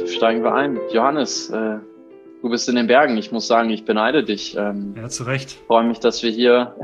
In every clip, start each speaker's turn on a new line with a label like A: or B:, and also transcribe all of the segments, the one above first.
A: steigen wir ein. Johannes, du bist in den Bergen. Ich muss sagen, ich beneide dich.
B: Ja, zu Recht.
A: Ich freue mich, dass wir hier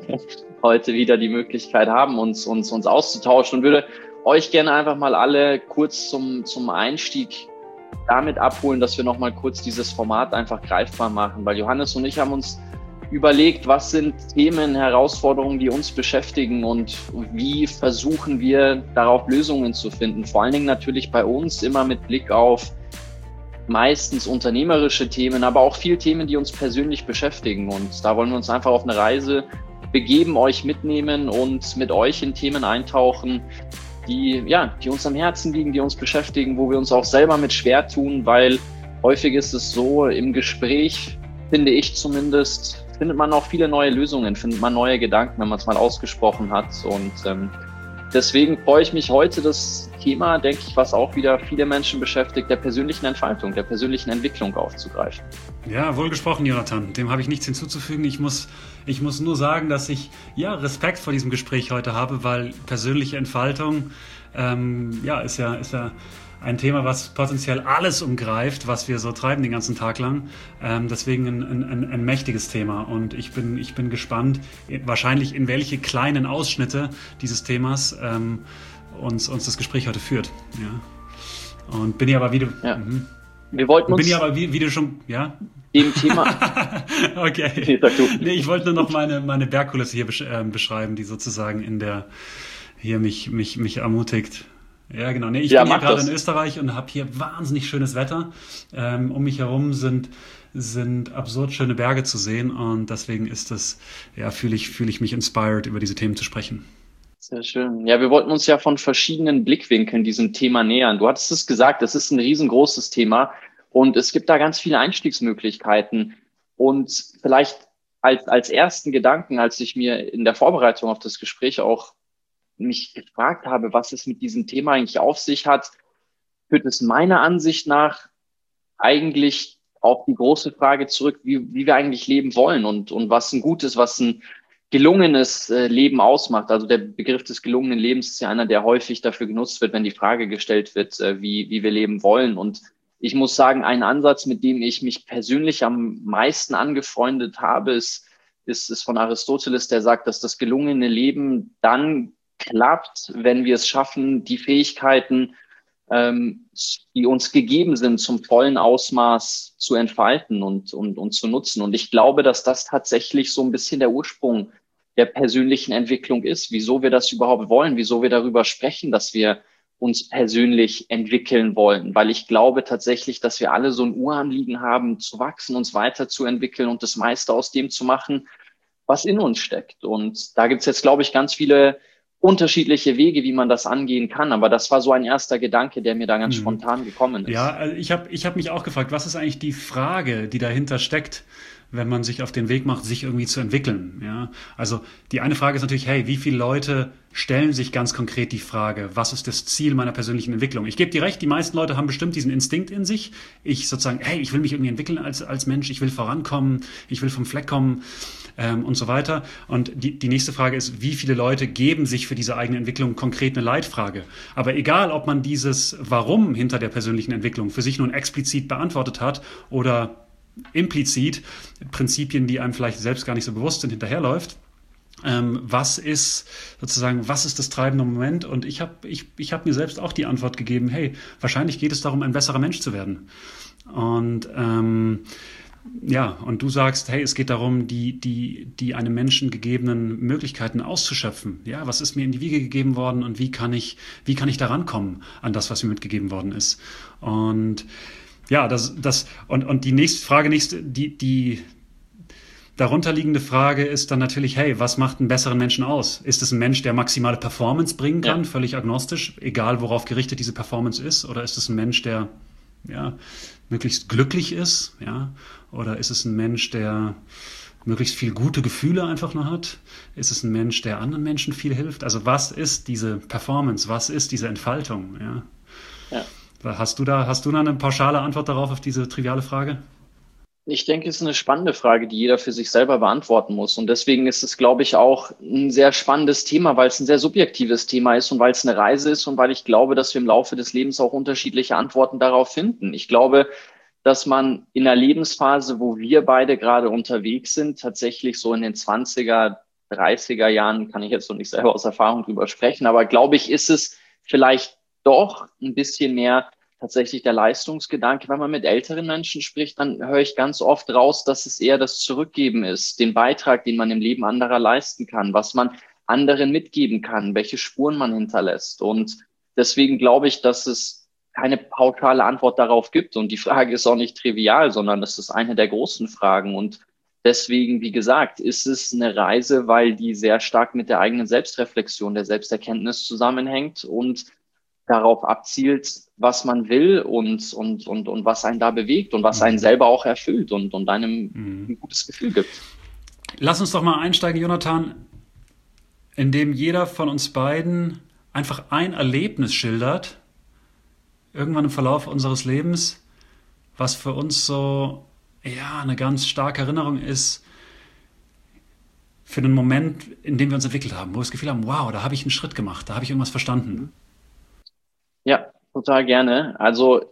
A: heute wieder die Möglichkeit haben, uns auszutauschen, und würde euch gerne einfach mal alle kurz zum Einstieg damit abholen, dass wir nochmal kurz dieses Format einfach greifbar machen, weil Johannes und ich haben uns überlegt, was sind Themen, Herausforderungen, die uns beschäftigen, und wie versuchen wir darauf Lösungen zu finden. Vor allen Dingen natürlich bei uns immer mit Blick auf meistens unternehmerische Themen, aber auch viel Themen, die uns persönlich beschäftigen. Und da wollen wir uns einfach auf eine Reise begeben, euch mitnehmen und mit euch in Themen eintauchen, die uns am Herzen liegen, die uns beschäftigen, wo wir uns auch selber mit schwer tun, weil häufig ist es so, im Gespräch, finde ich zumindest, findet man auch viele neue Lösungen, findet man neue Gedanken, wenn man es mal ausgesprochen hat. Und deswegen freue ich mich heute, das Thema, denke ich, was auch wieder viele Menschen beschäftigt, der persönlichen Entfaltung, der persönlichen Entwicklung aufzugreifen.
B: Ja, wohlgesprochen, Jonathan. Dem habe ich nichts hinzuzufügen. Ich muss nur sagen, dass ich Respekt vor diesem Gespräch heute habe, weil persönliche Entfaltung ist ja ein Thema, was potenziell alles umgreift, was wir so treiben den ganzen Tag lang. Deswegen ein mächtiges Thema. Und ich bin gespannt, wahrscheinlich in welche kleinen Ausschnitte dieses Themas uns das Gespräch heute führt. Ja. Und bin ja aber wieder...
A: Ja. Wir wollten uns...
B: Bin ja aber wie du schon... Ja?
A: Dem Thema...
B: Okay. Nee, ich wollte nur noch meine Bergkulisse hier beschreiben, die sozusagen hier mich ermutigt. Ja, genau. Nee, ich bin hier gerade in Österreich und habe hier wahnsinnig schönes Wetter. Um mich herum sind absurd schöne Berge zu sehen, und deswegen fühle ich mich inspired, über diese Themen zu sprechen.
A: Sehr schön. Ja, wir wollten uns ja von verschiedenen Blickwinkeln diesem Thema nähern. Du hattest es gesagt, es ist ein riesengroßes Thema und es gibt da ganz viele Einstiegsmöglichkeiten. Und vielleicht als ersten Gedanken, als ich mir in der Vorbereitung auf das Gespräch auch mich gefragt habe, was es mit diesem Thema eigentlich auf sich hat, führt es meiner Ansicht nach eigentlich auf die große Frage zurück, wie wir eigentlich leben wollen und was ein gutes, was ein gelungenes Leben ausmacht. Also der Begriff des gelungenen Lebens ist ja einer, der häufig dafür genutzt wird, wenn die Frage gestellt wird, wie wir leben wollen. Und ich muss sagen, ein Ansatz, mit dem ich mich persönlich am meisten angefreundet habe, ist von Aristoteles, der sagt, dass das gelungene Leben dann klappt, wenn wir es schaffen, die Fähigkeiten, die uns gegeben sind, zum vollen Ausmaß zu entfalten und zu nutzen. Und ich glaube, dass das tatsächlich so ein bisschen der Ursprung der persönlichen Entwicklung ist, wieso wir das überhaupt wollen, wieso wir darüber sprechen, dass wir uns persönlich entwickeln wollen. Weil ich glaube tatsächlich, dass wir alle so ein Uranliegen haben, zu wachsen, uns weiterzuentwickeln und das meiste aus dem zu machen, was in uns steckt. Und da gibt's jetzt, glaube ich, ganz viele unterschiedliche Wege, wie man das angehen kann. Aber das war so ein erster Gedanke, der mir da ganz spontan gekommen ist.
B: Ja, also ich hab mich auch gefragt, was ist eigentlich die Frage, die dahinter steckt, wenn man sich auf den Weg macht, sich irgendwie zu entwickeln. Ja, also die eine Frage ist natürlich, hey, wie viele Leute stellen sich ganz konkret die Frage, was ist das Ziel meiner persönlichen Entwicklung? Ich gebe dir recht, die meisten Leute haben bestimmt diesen Instinkt in sich. Ich will mich irgendwie entwickeln als Mensch, ich will vorankommen, ich will vom Fleck kommen und so weiter. Und die nächste Frage ist, wie viele Leute geben sich für diese eigene Entwicklung konkret eine Leitfrage? Aber egal, ob man dieses Warum hinter der persönlichen Entwicklung für sich nun explizit beantwortet hat oder implizit Prinzipien, die einem vielleicht selbst gar nicht so bewusst sind, hinterherläuft. Was ist das treibende Moment? Und ich hab mir selbst auch die Antwort gegeben, hey, wahrscheinlich geht es darum, ein besserer Mensch zu werden. Und und du sagst, hey, es geht darum, die einem Menschen gegebenen Möglichkeiten auszuschöpfen. Ja, was ist mir in die Wiege gegeben worden und wie kann ich da rankommen an das, was mir mitgegeben worden ist? Und ja, und die nächste Frage, die darunterliegende Frage ist dann natürlich, hey, was macht einen besseren Menschen aus? Ist es ein Mensch, der maximale Performance bringen kann, völlig agnostisch, egal worauf gerichtet diese Performance ist? Oder ist es ein Mensch, der möglichst glücklich ist? Ja? Oder ist es ein Mensch, der möglichst viel gute Gefühle einfach nur hat? Ist es ein Mensch, der anderen Menschen viel hilft? Also was ist diese Performance? Was ist diese Entfaltung? Ja. Hast du da eine pauschale Antwort darauf, auf diese triviale Frage?
A: Ich denke, es ist eine spannende Frage, die jeder für sich selber beantworten muss. Und deswegen ist es, glaube ich, auch ein sehr spannendes Thema, weil es ein sehr subjektives Thema ist und weil es eine Reise ist und weil ich glaube, dass wir im Laufe des Lebens auch unterschiedliche Antworten darauf finden. Ich glaube, dass man in der Lebensphase, wo wir beide gerade unterwegs sind, tatsächlich so in den 20er, 30er Jahren, kann ich jetzt noch nicht selber aus Erfahrung drüber sprechen, aber glaube ich, ist es vielleicht doch ein bisschen mehr tatsächlich der Leistungsgedanke. Wenn man mit älteren Menschen spricht, dann höre ich ganz oft raus, dass es eher das Zurückgeben ist, den Beitrag, den man im Leben anderer leisten kann, was man anderen mitgeben kann, welche Spuren man hinterlässt. Und deswegen glaube ich, dass es keine pauschale Antwort darauf gibt. Und die Frage ist auch nicht trivial, sondern es ist eine der großen Fragen. Und deswegen, wie gesagt, ist es eine Reise, weil die sehr stark mit der eigenen Selbstreflexion, der Selbsterkenntnis zusammenhängt und darauf abzielt, was man will und was einen da bewegt und was einen selber auch erfüllt und einem ein gutes Gefühl gibt.
B: Lass uns doch mal einsteigen, Jonathan, indem jeder von uns beiden einfach ein Erlebnis schildert, irgendwann im Verlauf unseres Lebens, was für uns so, ja, eine ganz starke Erinnerung ist für den Moment, in dem wir uns entwickelt haben, wo wir das Gefühl haben, wow, da habe ich einen Schritt gemacht, da habe ich irgendwas verstanden.
A: Ja, total gerne. Also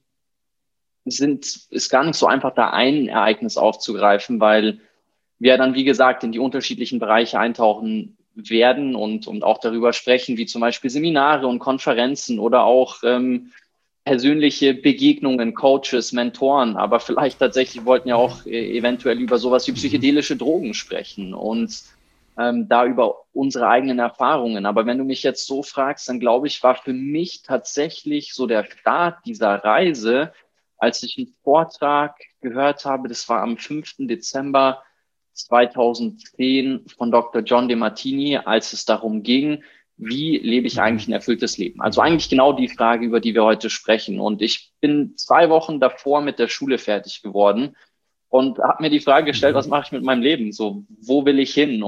A: ist gar nicht so einfach, da ein Ereignis aufzugreifen, weil wir dann, wie gesagt, in die unterschiedlichen Bereiche eintauchen werden und auch darüber sprechen, wie zum Beispiel Seminare und Konferenzen oder auch persönliche Begegnungen, Coaches, Mentoren. Aber vielleicht tatsächlich wollten ja auch eventuell über sowas wie psychedelische Drogen sprechen und da über unsere eigenen Erfahrungen. Aber wenn du mich jetzt so fragst, dann glaube ich, war für mich tatsächlich so der Start dieser Reise, als ich einen Vortrag gehört habe, das war am 5. Dezember 2010 von Dr. John DeMartini, als es darum ging, wie lebe ich eigentlich ein erfülltes Leben? Also eigentlich genau die Frage, über die wir heute sprechen. Und ich bin 2 Wochen davor mit der Schule fertig geworden und habe mir die Frage gestellt, was mache ich mit meinem Leben? So, wo will ich hin?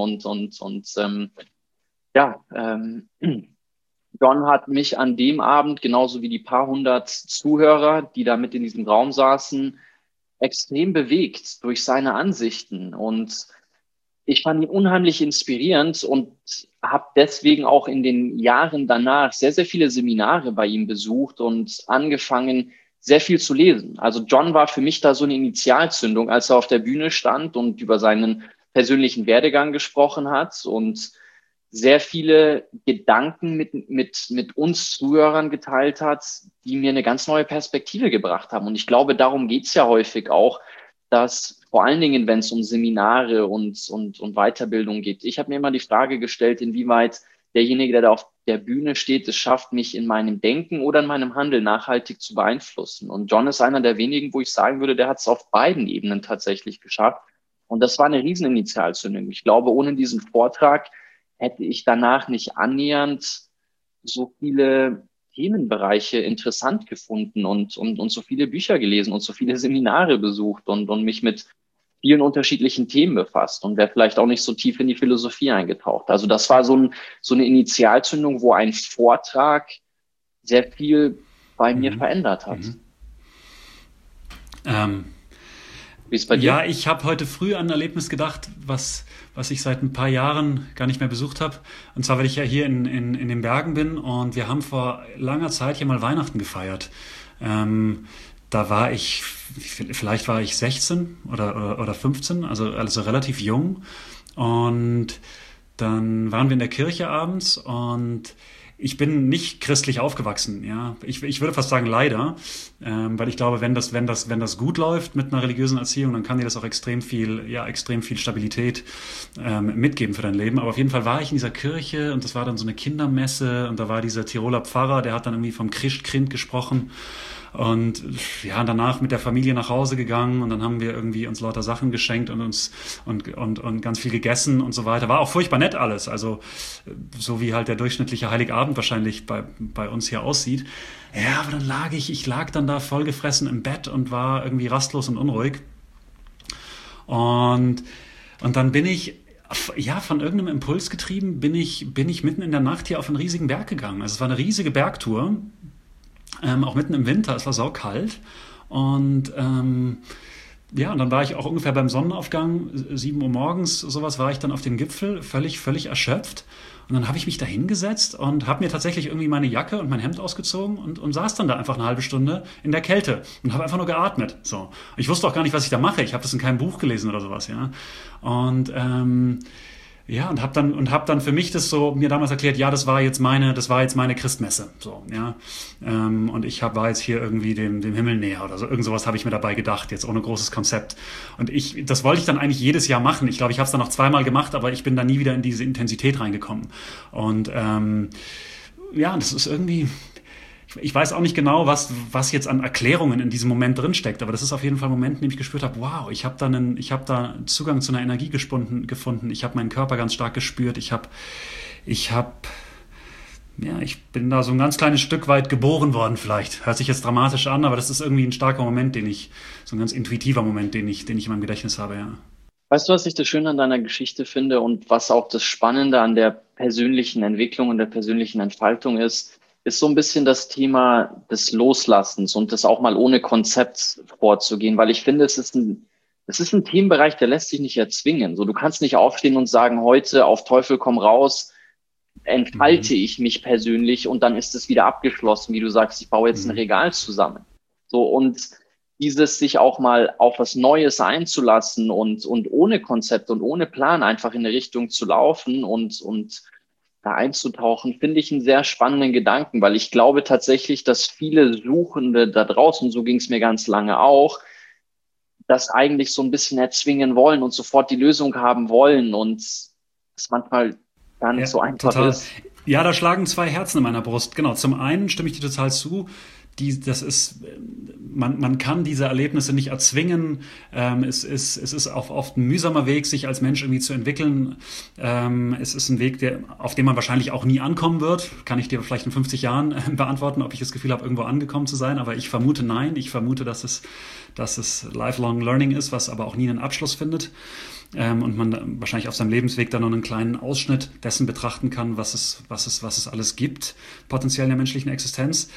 A: Ja, John hat mich an dem Abend, genauso wie die paar hundert Zuhörer, die da mit in diesem Raum saßen, extrem bewegt durch seine Ansichten. Und ich fand ihn unheimlich inspirierend und habe deswegen auch in den Jahren danach sehr, sehr viele Seminare bei ihm besucht und angefangen, sehr viel zu lesen. Also John war für mich da so eine Initialzündung, als er auf der Bühne stand und über seinen persönlichen Werdegang gesprochen hat und sehr viele Gedanken mit uns Zuhörern geteilt hat, die mir eine ganz neue Perspektive gebracht haben. Und ich glaube, darum geht's ja häufig auch, dass vor allen Dingen, wenn es um Seminare und Weiterbildung geht, ich habe mir immer die Frage gestellt, inwieweit derjenige, der da auf der Bühne steht, es schafft, mich in meinem Denken oder in meinem Handeln nachhaltig zu beeinflussen. Und John ist einer der wenigen, wo ich sagen würde, der hat es auf beiden Ebenen tatsächlich geschafft. Und das war eine Rieseninitialzündung. Ich glaube, ohne diesen Vortrag hätte ich danach nicht annähernd so viele Themenbereiche interessant gefunden und so viele Bücher gelesen und so viele Seminare besucht und mich mit vielen unterschiedlichen Themen befasst und wäre vielleicht auch nicht so tief in die Philosophie eingetaucht. Also das war so eine Initialzündung, wo ein Vortrag sehr viel bei mir verändert hat. Wie ist es bei dir?
B: Ja, ich habe heute früh an ein Erlebnis gedacht, was ich seit ein paar Jahren gar nicht mehr besucht habe. Und zwar, weil ich ja hier in den Bergen bin und wir haben vor langer Zeit hier mal Weihnachten gefeiert. Da war ich, vielleicht war ich 16 oder 15, also relativ jung. Und dann waren wir in der Kirche abends und ich bin nicht christlich aufgewachsen, ja. Ich würde fast sagen leider, weil ich glaube, wenn das gut läuft mit einer religiösen Erziehung, dann kann dir das auch extrem viel Stabilität mitgeben für dein Leben. Aber auf jeden Fall war ich in dieser Kirche und das war dann so eine Kindermesse und da war dieser Tiroler Pfarrer, der hat dann irgendwie vom Christkind gesprochen. Und ja, danach mit der Familie nach Hause gegangen und dann haben wir irgendwie uns lauter Sachen geschenkt und uns und ganz viel gegessen und so weiter. War auch furchtbar nett alles, also so wie halt der durchschnittliche Heiligabend wahrscheinlich bei uns hier aussieht. Ja, aber dann ich lag dann da vollgefressen im Bett und war irgendwie rastlos und unruhig. Und dann bin ich von irgendeinem Impuls getrieben, bin ich mitten in der Nacht hier auf einen riesigen Berg gegangen. Also es war eine riesige Bergtour. Auch mitten im Winter, es war saukalt und ja, und dann war ich auch ungefähr beim Sonnenaufgang, 7 Uhr morgens, sowas war ich dann auf dem Gipfel, völlig erschöpft. Und dann habe ich mich da hingesetzt und habe mir tatsächlich irgendwie meine Jacke und mein Hemd ausgezogen und saß dann da einfach eine halbe Stunde in der Kälte und habe einfach nur geatmet. So. Ich wusste auch gar nicht, was ich da mache. Ich habe das in keinem Buch gelesen oder sowas, ja. Und ja, und hab dann für mich das so mir damals erklärt, ja, das war jetzt meine Christmesse, so, ja. Und war jetzt hier irgendwie dem Himmel näher oder so. Irgend sowas habe ich mir dabei gedacht, jetzt ohne großes Konzept. Und das wollte ich dann eigentlich jedes Jahr machen. Ich glaube, ich habe es dann noch zweimal gemacht, aber ich bin da nie wieder in diese Intensität reingekommen. Und ja, das ist irgendwie, ich weiß auch nicht genau, was jetzt an Erklärungen in diesem Moment drinsteckt, aber das ist auf jeden Fall ein Moment, in dem ich gespürt habe, wow, ich habe da Zugang zu einer Energie gefunden, ich habe meinen Körper ganz stark gespürt, ich bin da so ein ganz kleines Stück weit geboren worden vielleicht. Hört sich jetzt dramatisch an, aber das ist irgendwie ein starker Moment, so ein ganz intuitiver Moment, den ich in meinem Gedächtnis habe, ja.
A: Weißt du, was ich das Schöne an deiner Geschichte finde und was auch das Spannende an der persönlichen Entwicklung und der persönlichen Entfaltung ist so ein bisschen das Thema des Loslassens und das auch mal ohne Konzept vorzugehen, weil ich finde, es ist ein Themenbereich, der lässt sich nicht erzwingen. So, du kannst nicht aufstehen und sagen, heute auf Teufel komm raus, entfalte ich mich persönlich und dann ist es wieder abgeschlossen, wie du sagst, ich baue jetzt ein Regal zusammen. So, und dieses sich auch mal auf was Neues einzulassen und ohne Konzept und ohne Plan einfach in eine Richtung zu laufen und da einzutauchen, finde ich einen sehr spannenden Gedanken, weil ich glaube tatsächlich, dass viele Suchende da draußen, so ging es mir ganz lange auch, das eigentlich so ein bisschen erzwingen wollen und sofort die Lösung haben wollen und es manchmal gar nicht so einfach
B: total.
A: ist.
B: Ja, da schlagen zwei Herzen in meiner Brust. Genau, zum einen stimme ich dir total zu. Man kann diese Erlebnisse nicht erzwingen. Es ist auch oft ein mühsamer Weg, sich als Mensch irgendwie zu entwickeln. Es ist ein Weg, auf dem man wahrscheinlich auch nie ankommen wird. Kann ich dir vielleicht in 50 Jahren beantworten, ob ich das Gefühl habe, irgendwo angekommen zu sein. Aber ich vermute nein. Ich vermute, dass es lifelong learning ist, was aber auch nie einen Abschluss findet. Und man wahrscheinlich auf seinem Lebensweg dann noch einen kleinen Ausschnitt dessen betrachten kann, was es alles gibt, potenziell in der menschlichen Existenz.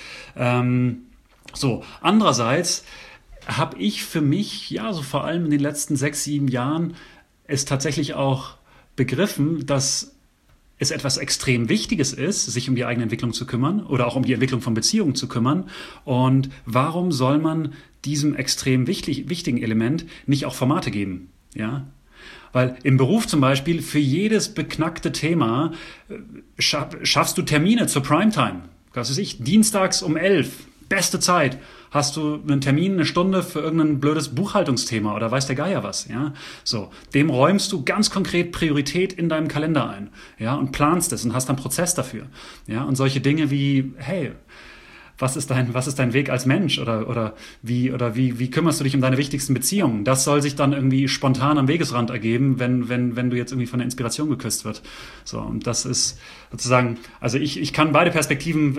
B: So, andererseits habe ich für mich, ja, so vor allem in den letzten 6, 7 Jahren, es tatsächlich auch begriffen, dass es etwas extrem Wichtiges ist, sich um die eigene Entwicklung zu kümmern oder auch um die Entwicklung von Beziehungen zu kümmern. Und warum soll man diesem extrem wichtigen Element nicht auch Formate geben? Ja? Weil im Beruf zum Beispiel für jedes beknackte Thema schaffst du Termine zur Primetime. Was weiß ich, dienstags um 11, beste Zeit, hast du einen Termin, eine Stunde für irgendein blödes Buchhaltungsthema oder weiß der Geier was, ja? So, dem räumst du ganz konkret Priorität in deinem Kalender ein, ja? Und planst es und hast einen Prozess dafür, ja? Und solche Dinge wie, hey, was ist dein Weg als Mensch oder wie kümmerst du dich um deine wichtigsten Beziehungen? Das soll sich dann irgendwie spontan am Wegesrand ergeben, wenn du jetzt irgendwie von der Inspiration geküsst wird. So, und das ist sozusagen, also ich kann beide Perspektiven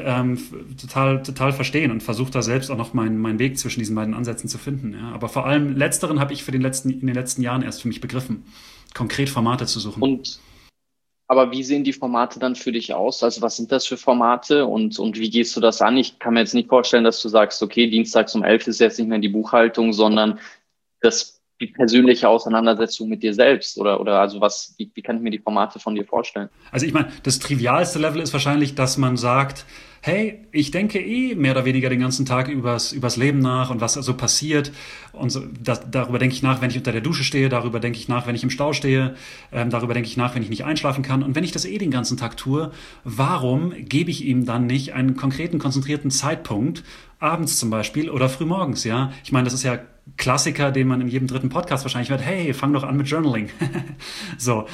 B: total verstehen und versuche da selbst auch noch meinen Weg zwischen diesen beiden Ansätzen zu finden. Ja. Aber vor allem letzteren habe ich in den letzten Jahren erst für mich begriffen, konkret Formate zu suchen.
A: Aber wie sehen die Formate dann für dich aus? Also was sind das für Formate und wie gehst du das an? Ich kann mir jetzt nicht vorstellen, dass du sagst, okay, dienstags um 11 ist jetzt nicht mehr die Buchhaltung, sondern die persönliche Auseinandersetzung mit dir selbst oder also wie kann ich mir die Formate von dir vorstellen?
B: Also ich meine, das trivialste Level ist wahrscheinlich, dass man sagt, hey, ich denke mehr oder weniger den ganzen Tag übers Leben nach und was so passiert. Und so, darüber denke ich nach, wenn ich unter der Dusche stehe, darüber denke ich nach, wenn ich im Stau stehe, darüber denke ich nach, wenn ich nicht einschlafen kann. Und wenn ich das den ganzen Tag tue, warum gebe ich ihm dann nicht einen konkreten, konzentrierten Zeitpunkt, abends zum Beispiel oder frühmorgens, ja? Ich meine, das ist ja Klassiker, den man in jedem dritten Podcast wahrscheinlich hört, hey, fang doch an mit Journaling. So,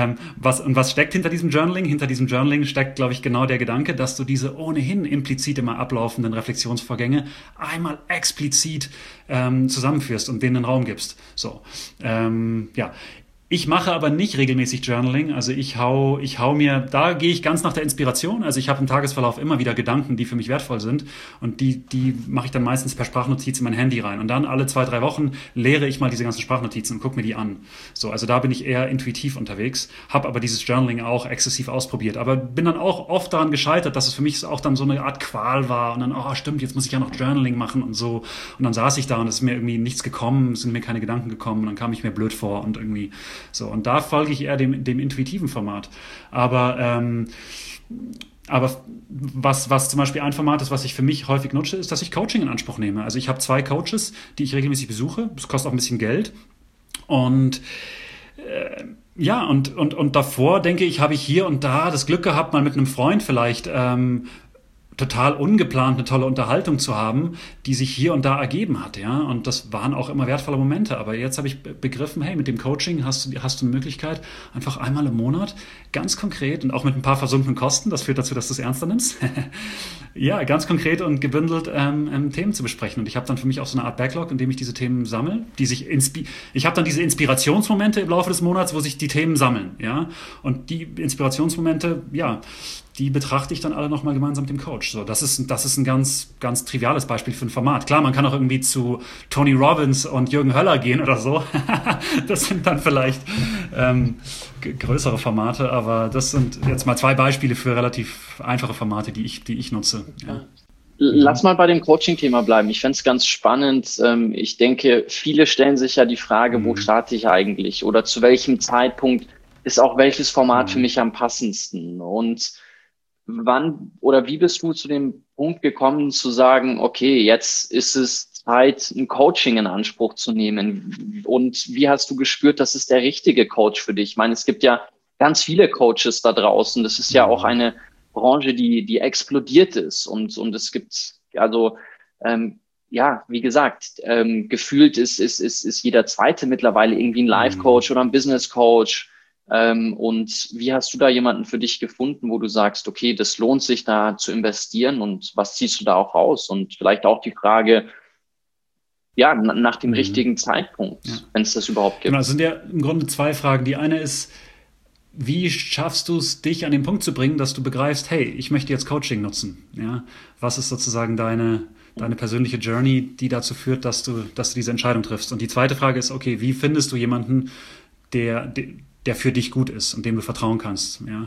B: was steckt hinter diesem Journaling? Hinter diesem Journaling steckt, glaube ich, genau der Gedanke, dass du diese ohnehin implizit immer ablaufenden Reflexionsvorgänge einmal explizit zusammenführst und denen einen Raum gibst. So, ja. Ich mache aber nicht regelmäßig Journaling. Also ich hau mir, da gehe ich ganz nach der Inspiration. Also ich habe im Tagesverlauf immer wieder Gedanken, die für mich wertvoll sind. Und die mache ich dann meistens per Sprachnotiz in mein Handy rein. Und dann alle 2, 3 Wochen leere ich mal diese ganzen Sprachnotizen und gucke mir die an. So, also da bin ich eher intuitiv unterwegs, habe aber dieses Journaling auch exzessiv ausprobiert. Aber bin dann auch oft daran gescheitert, dass es für mich auch dann so eine Art Qual war. Und dann, oh stimmt, jetzt muss ich ja noch Journaling machen und so. Und dann saß ich da und es ist mir irgendwie nichts gekommen, es sind mir keine Gedanken gekommen. Und dann kam ich mir blöd vor und irgendwie so, und da folge ich eher dem intuitiven Format. Aber was zum Beispiel ein Format ist, was ich für mich häufig nutze, ist, dass ich Coaching in Anspruch nehme. Also ich habe 2 Coaches, die ich regelmäßig besuche. Das kostet auch ein bisschen Geld. Und ja, und davor, denke ich, habe ich hier und da das Glück gehabt, mal mit einem Freund vielleicht total ungeplant eine tolle Unterhaltung zu haben, die sich hier und da ergeben hat, ja. Und das waren auch immer wertvolle Momente. Aber jetzt habe ich begriffen, hey, mit dem Coaching hast du eine Möglichkeit, einfach einmal im Monat ganz konkret und auch mit ein paar versunkenen Kosten, das führt dazu, dass du es ernster nimmst, ja, ganz konkret und gebündelt Themen zu besprechen. Und ich habe dann für mich auch so eine Art Backlog, in dem ich diese Themen sammle, ich habe dann diese Inspirationsmomente im Laufe des Monats, wo sich die Themen sammeln, ja. Und die Inspirationsmomente, ja, die betrachte ich dann alle nochmal gemeinsam mit dem Coach. So, das ist ein ganz, ganz triviales Beispiel für ein Format. Klar, man kann auch irgendwie zu Tony Robbins und Jürgen Höller gehen oder so. Das sind dann vielleicht größere Formate, aber das sind jetzt mal 2 Beispiele für relativ einfache Formate, die ich nutze. Ja.
A: Lass mal bei dem Coaching-Thema bleiben. Ich fände es ganz spannend. Ich denke, viele stellen sich ja die Frage, wo starte ich eigentlich? Oder zu welchem Zeitpunkt ist auch welches Format für mich am passendsten? Und wann oder wie bist du zu dem Punkt gekommen, zu sagen, okay, jetzt ist es Zeit, ein Coaching in Anspruch zu nehmen? Und wie hast du gespürt, das ist der richtige Coach für dich? Ich meine, es gibt ja ganz viele Coaches da draußen. Das ist ja auch eine Branche, die explodiert ist. Und es gibt, also, ja, wie gesagt, gefühlt ist jeder Zweite mittlerweile irgendwie ein Life-Coach oder ein Business-Coach. Und wie hast du da jemanden für dich gefunden, wo du sagst, okay, das lohnt sich da zu investieren, und was ziehst du da auch raus? Und vielleicht auch die Frage, ja, nach dem richtigen Zeitpunkt, ja, wenn es das überhaupt gibt.
B: Genau, es sind ja im Grunde 2 Fragen. Die eine ist, wie schaffst du es, dich an den Punkt zu bringen, dass du begreifst, hey, ich möchte jetzt Coaching nutzen? Ja? Was ist sozusagen deine persönliche Journey, die dazu führt, dass du diese Entscheidung triffst? Und die zweite Frage ist, okay, wie findest du jemanden, der für dich gut ist und dem du vertrauen kannst? Ja?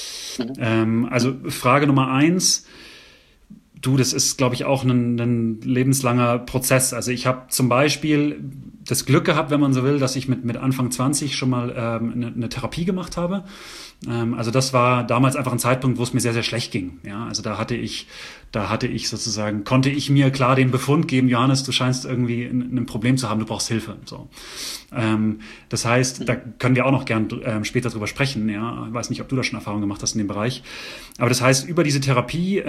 B: Also Frage Nummer 1, das ist, glaube ich, auch ein lebenslanger Prozess. Also ich habe zum Beispiel das Glück gehabt, wenn man so will, dass ich mit Anfang 20 schon mal eine Therapie gemacht habe. Also das war damals einfach ein Zeitpunkt, wo es mir sehr, sehr schlecht ging. Ja, also da hatte ich sozusagen, konnte ich mir klar den Befund geben, Johannes, du scheinst irgendwie ein Problem zu haben, du brauchst Hilfe. So. Das heißt, da können wir auch noch gern später drüber sprechen. Ja, ich weiß nicht, ob du da schon Erfahrung gemacht hast in dem Bereich. Aber das heißt, über diese Therapie,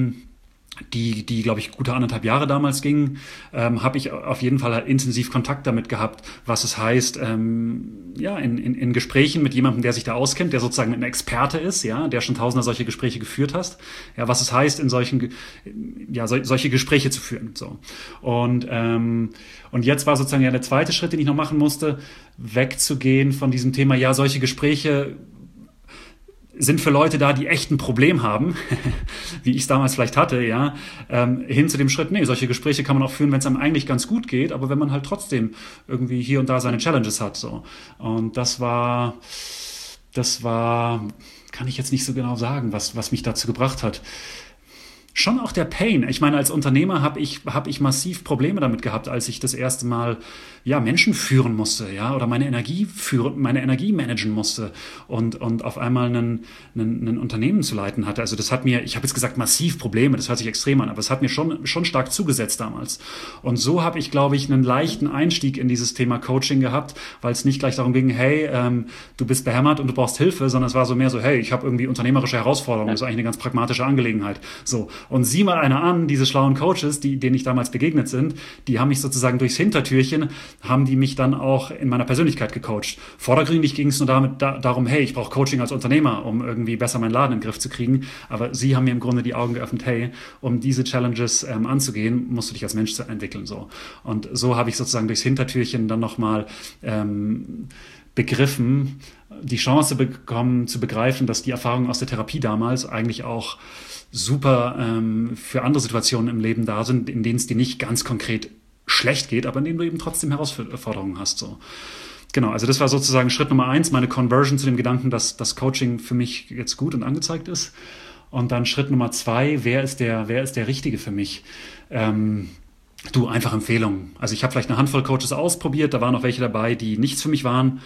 B: die glaube ich, gute 1,5 Jahre damals ging, habe ich auf jeden Fall intensiv Kontakt damit gehabt, was es heißt, ja, in Gesprächen mit jemandem, der sich da auskennt, der sozusagen ein Experte ist, ja, der schon tausende solche Gespräche geführt hast, ja, was es heißt, in solche Gespräche zu führen, so. Und jetzt war sozusagen ja der zweite Schritt, den ich noch machen musste, wegzugehen von diesem Thema, ja, solche Gespräche sind für Leute da, die echt ein Problem haben, wie ich es damals vielleicht hatte, ja, hin zu dem Schritt, nee, solche Gespräche kann man auch führen, wenn es einem eigentlich ganz gut geht, aber wenn man halt trotzdem irgendwie hier und da seine Challenges hat, so. Und das war, kann ich jetzt nicht so genau sagen, was mich dazu gebracht hat. Schon auch der Pain. Ich meine, als Unternehmer habe ich massiv Probleme damit gehabt, als ich das erste Mal Menschen führen musste, ja, oder meine Energie managen musste und auf einmal ein Unternehmen zu leiten hatte. Also das hat mir, ich habe jetzt gesagt massiv Probleme, das hört sich extrem an, aber es hat mir schon stark zugesetzt damals. Und so habe ich, glaube ich, einen leichten Einstieg in dieses Thema Coaching gehabt, weil es nicht gleich darum ging, hey, du bist behämmert und du brauchst Hilfe, sondern es war so mehr so, hey, ich habe irgendwie unternehmerische Herausforderungen, das ist eigentlich eine ganz pragmatische Angelegenheit. So. Und sieh mal einer an, diese schlauen Coaches, denen ich damals begegnet sind, die haben mich sozusagen durchs Hintertürchen, haben die mich dann auch in meiner Persönlichkeit gecoacht. Vordergründig ging es nur darum, hey, ich brauche Coaching als Unternehmer, um irgendwie besser meinen Laden in den Griff zu kriegen. Aber sie haben mir im Grunde die Augen geöffnet, hey, um diese Challenges anzugehen, musst du dich als Mensch entwickeln. So. Und so habe ich sozusagen durchs Hintertürchen dann nochmal begriffen, die Chance bekommen zu begreifen, dass die Erfahrungen aus der Therapie damals eigentlich auch super für andere Situationen im Leben da sind, in denen es dir nicht ganz konkret schlecht geht, aber in denen du eben trotzdem Herausforderungen hast. So. Genau, also das war sozusagen Schritt Nummer 1, meine Conversion zu dem Gedanken, dass das Coaching für mich jetzt gut und angezeigt ist. Und dann Schritt Nummer 2, wer ist der Richtige für mich? Du, einfach Empfehlungen. Also ich habe vielleicht eine Handvoll Coaches ausprobiert, da waren auch welche dabei, die nichts für mich waren.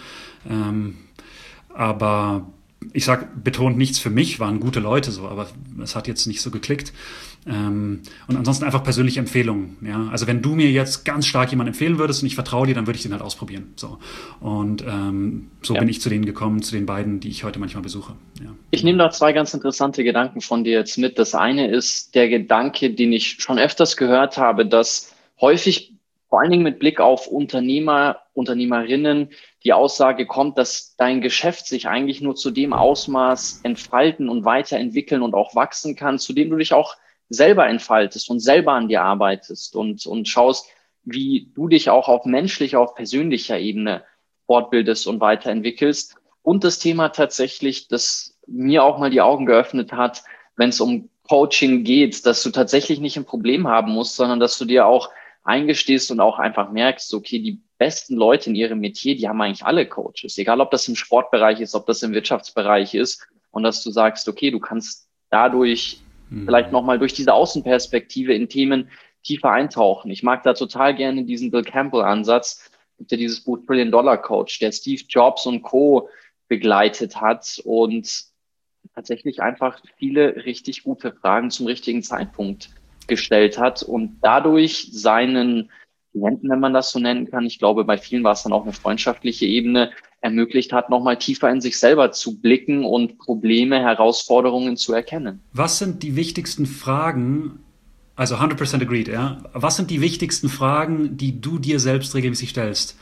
B: Aber ich sage betont nichts für mich, waren gute Leute so, aber es hat jetzt nicht so geklickt. Und ansonsten einfach persönliche Empfehlungen. Ja? Also wenn du mir jetzt ganz stark jemanden empfehlen würdest und ich vertraue dir, dann würde ich den halt ausprobieren. So. Und bin ich zu denen gekommen, zu den beiden, die ich heute manchmal besuche. Ja.
A: Ich nehme da 2 ganz interessante Gedanken von dir jetzt mit. Das eine ist der Gedanke, den ich schon öfters gehört habe, dass häufig, vor allen Dingen mit Blick auf Unternehmer, Unternehmerinnen, die Aussage kommt, dass dein Geschäft sich eigentlich nur zu dem Ausmaß entfalten und weiterentwickeln und auch wachsen kann, zu dem du dich auch selber entfaltest und selber an dir arbeitest und schaust, wie du dich auch auf menschlicher, auf persönlicher Ebene fortbildest und weiterentwickelst. Und das Thema tatsächlich, das mir auch mal die Augen geöffnet hat, wenn es um Coaching geht, dass du tatsächlich nicht ein Problem haben musst, sondern dass du dir auch eingestehst und auch einfach merkst, okay, die besten Leute in ihrem Metier, die haben eigentlich alle Coaches, egal ob das im Sportbereich ist, ob das im Wirtschaftsbereich ist, und dass du sagst, okay, du kannst dadurch vielleicht nochmal durch diese Außenperspektive in Themen tiefer eintauchen. Ich mag da total gerne diesen Bill Campbell-Ansatz. Es gibt ja dieses Buch Trillion-Dollar-Coach, der Steve Jobs und Co. begleitet hat und tatsächlich einfach viele richtig gute Fragen zum richtigen Zeitpunkt gestellt hat und dadurch seinen Klienten, wenn man das so nennen kann, ich glaube, bei vielen war es dann auch eine freundschaftliche Ebene, ermöglicht hat, nochmal tiefer in sich selber zu blicken und Probleme, Herausforderungen zu erkennen.
B: Was sind die wichtigsten Fragen, also 100% agreed, ja? Was sind die wichtigsten Fragen, die du dir selbst regelmäßig stellst?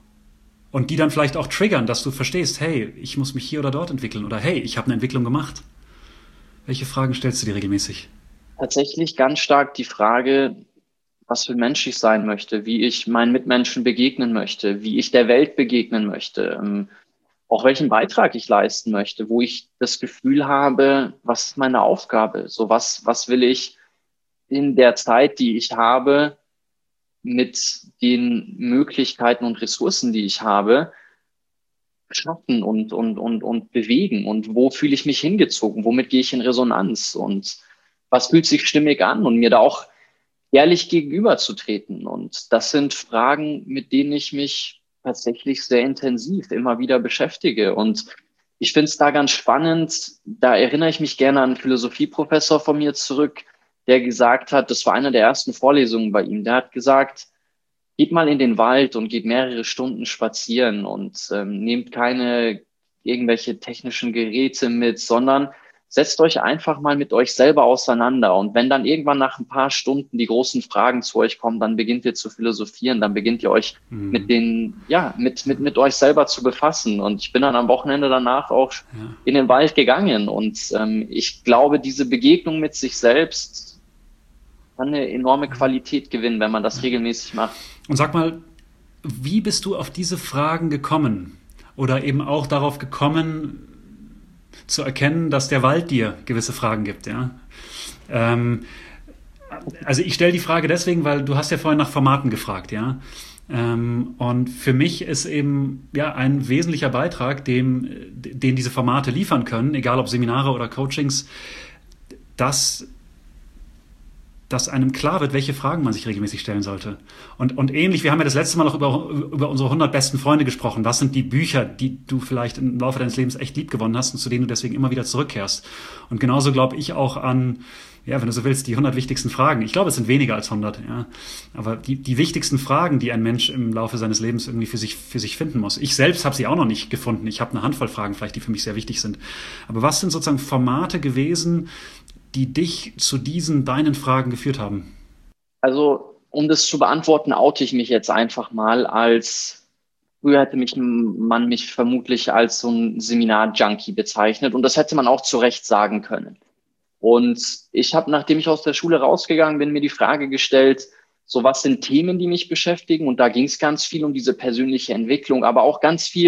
B: Und die dann vielleicht auch triggern, dass du verstehst, hey, ich muss mich hier oder dort entwickeln oder hey, ich habe eine Entwicklung gemacht. Welche Fragen stellst du dir regelmäßig?
A: Tatsächlich ganz stark die Frage, was für ein Mensch ich sein möchte, wie ich meinen Mitmenschen begegnen möchte, wie ich der Welt begegnen möchte, auch welchen Beitrag ich leisten möchte, wo ich das Gefühl habe, was ist meine Aufgabe? So was will ich in der Zeit, die ich habe, mit den Möglichkeiten und Ressourcen, die ich habe, schaffen und bewegen und wo fühle ich mich hingezogen, womit gehe ich in Resonanz und was fühlt sich stimmig an und mir da auch ehrlich gegenüberzutreten. Und das sind Fragen, mit denen ich mich tatsächlich sehr intensiv immer wieder beschäftige. Und ich finde es da ganz spannend, da erinnere ich mich gerne an einen Philosophieprofessor von mir zurück, der gesagt hat, das war eine der ersten Vorlesungen bei ihm, der hat gesagt, geht mal in den Wald und geht mehrere Stunden spazieren und nehmt keine irgendwelche technischen Geräte mit, sondern setzt euch einfach mal mit euch selber auseinander. Und wenn dann irgendwann nach ein paar Stunden die großen Fragen zu euch kommen, dann beginnt ihr zu philosophieren, dann beginnt ihr euch mit euch selber zu befassen. Und ich bin dann am Wochenende danach auch in den Wald gegangen. Und ich glaube, diese Begegnung mit sich selbst kann eine enorme Qualität gewinnen, wenn man das regelmäßig macht.
B: Und sag mal, wie bist du auf diese Fragen gekommen? Oder eben auch darauf gekommen, zu erkennen, dass der Wald dir gewisse Fragen gibt, ja. Also ich stelle die Frage deswegen, weil du hast ja vorhin nach Formaten gefragt, ja. Und für mich ist eben ein wesentlicher Beitrag, den diese Formate liefern können, egal ob Seminare oder Coachings, dass einem klar wird, welche Fragen man sich regelmäßig stellen sollte. Und ähnlich, wir haben ja das letzte Mal noch über unsere 100 besten Freunde gesprochen. Was sind die Bücher, die du vielleicht im Laufe deines Lebens echt lieb gewonnen hast und zu denen du deswegen immer wieder zurückkehrst? Und genauso glaube ich auch an, wenn du so willst, die 100 wichtigsten Fragen. Ich glaube, es sind weniger als 100, ja. Aber die wichtigsten Fragen, die ein Mensch im Laufe seines Lebens irgendwie für sich finden muss. Ich selbst habe sie auch noch nicht gefunden. Ich habe eine Handvoll Fragen vielleicht, die für mich sehr wichtig sind. Aber was sind sozusagen Formate gewesen, die dich zu deinen Fragen geführt haben?
A: Also, um das zu beantworten, oute ich mich jetzt einfach mal früher hätte man mich vermutlich als so ein Seminar-Junkie bezeichnet und das hätte man auch zu Recht sagen können. Und ich habe, nachdem ich aus der Schule rausgegangen bin, mir die Frage gestellt, so was sind Themen, die mich beschäftigen? Und da ging es ganz viel um diese persönliche Entwicklung, aber auch ganz viel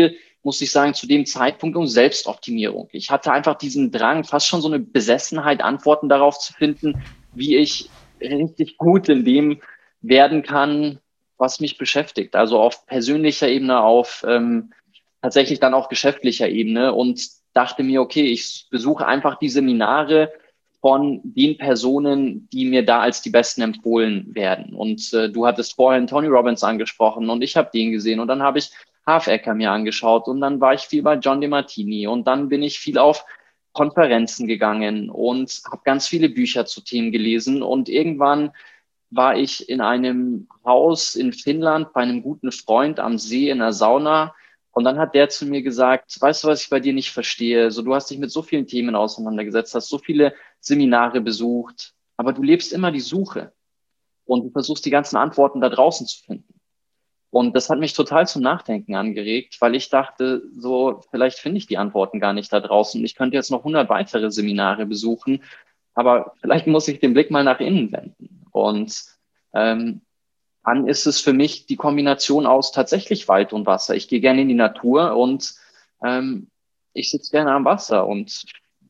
A: muss ich sagen, zu dem Zeitpunkt um Selbstoptimierung. Ich hatte einfach diesen Drang, fast schon so eine Besessenheit, Antworten darauf zu finden, wie ich richtig gut in dem werden kann, was mich beschäftigt. Also auf persönlicher Ebene, auf tatsächlich dann auch geschäftlicher Ebene und dachte mir, okay, ich besuche einfach die Seminare von den Personen, die mir da als die Besten empfohlen werden. Und du hattest vorhin Tony Robbins angesprochen und ich habe den gesehen und dann habe ich Half-Ecker mir angeschaut und dann war ich viel bei John DeMartini und dann bin ich viel auf Konferenzen gegangen und habe ganz viele Bücher zu Themen gelesen und irgendwann war ich in einem Haus in Finnland bei einem guten Freund am See in der Sauna. Und dann hat der zu mir gesagt, weißt du, was ich bei dir nicht verstehe? So, du hast dich mit so vielen Themen auseinandergesetzt, hast so viele Seminare besucht, aber du lebst immer die Suche und du versuchst die ganzen Antworten da draußen zu finden. Und das hat mich total zum Nachdenken angeregt, weil ich dachte, so, vielleicht finde ich die Antworten gar nicht da draußen. Ich könnte jetzt noch 100 weitere Seminare besuchen, aber vielleicht muss ich den Blick mal nach innen wenden. Und ähm, dann ist es für mich die Kombination aus tatsächlich Wald und Wasser. Ich gehe gerne in die Natur und ähm, ich sitze gerne am Wasser und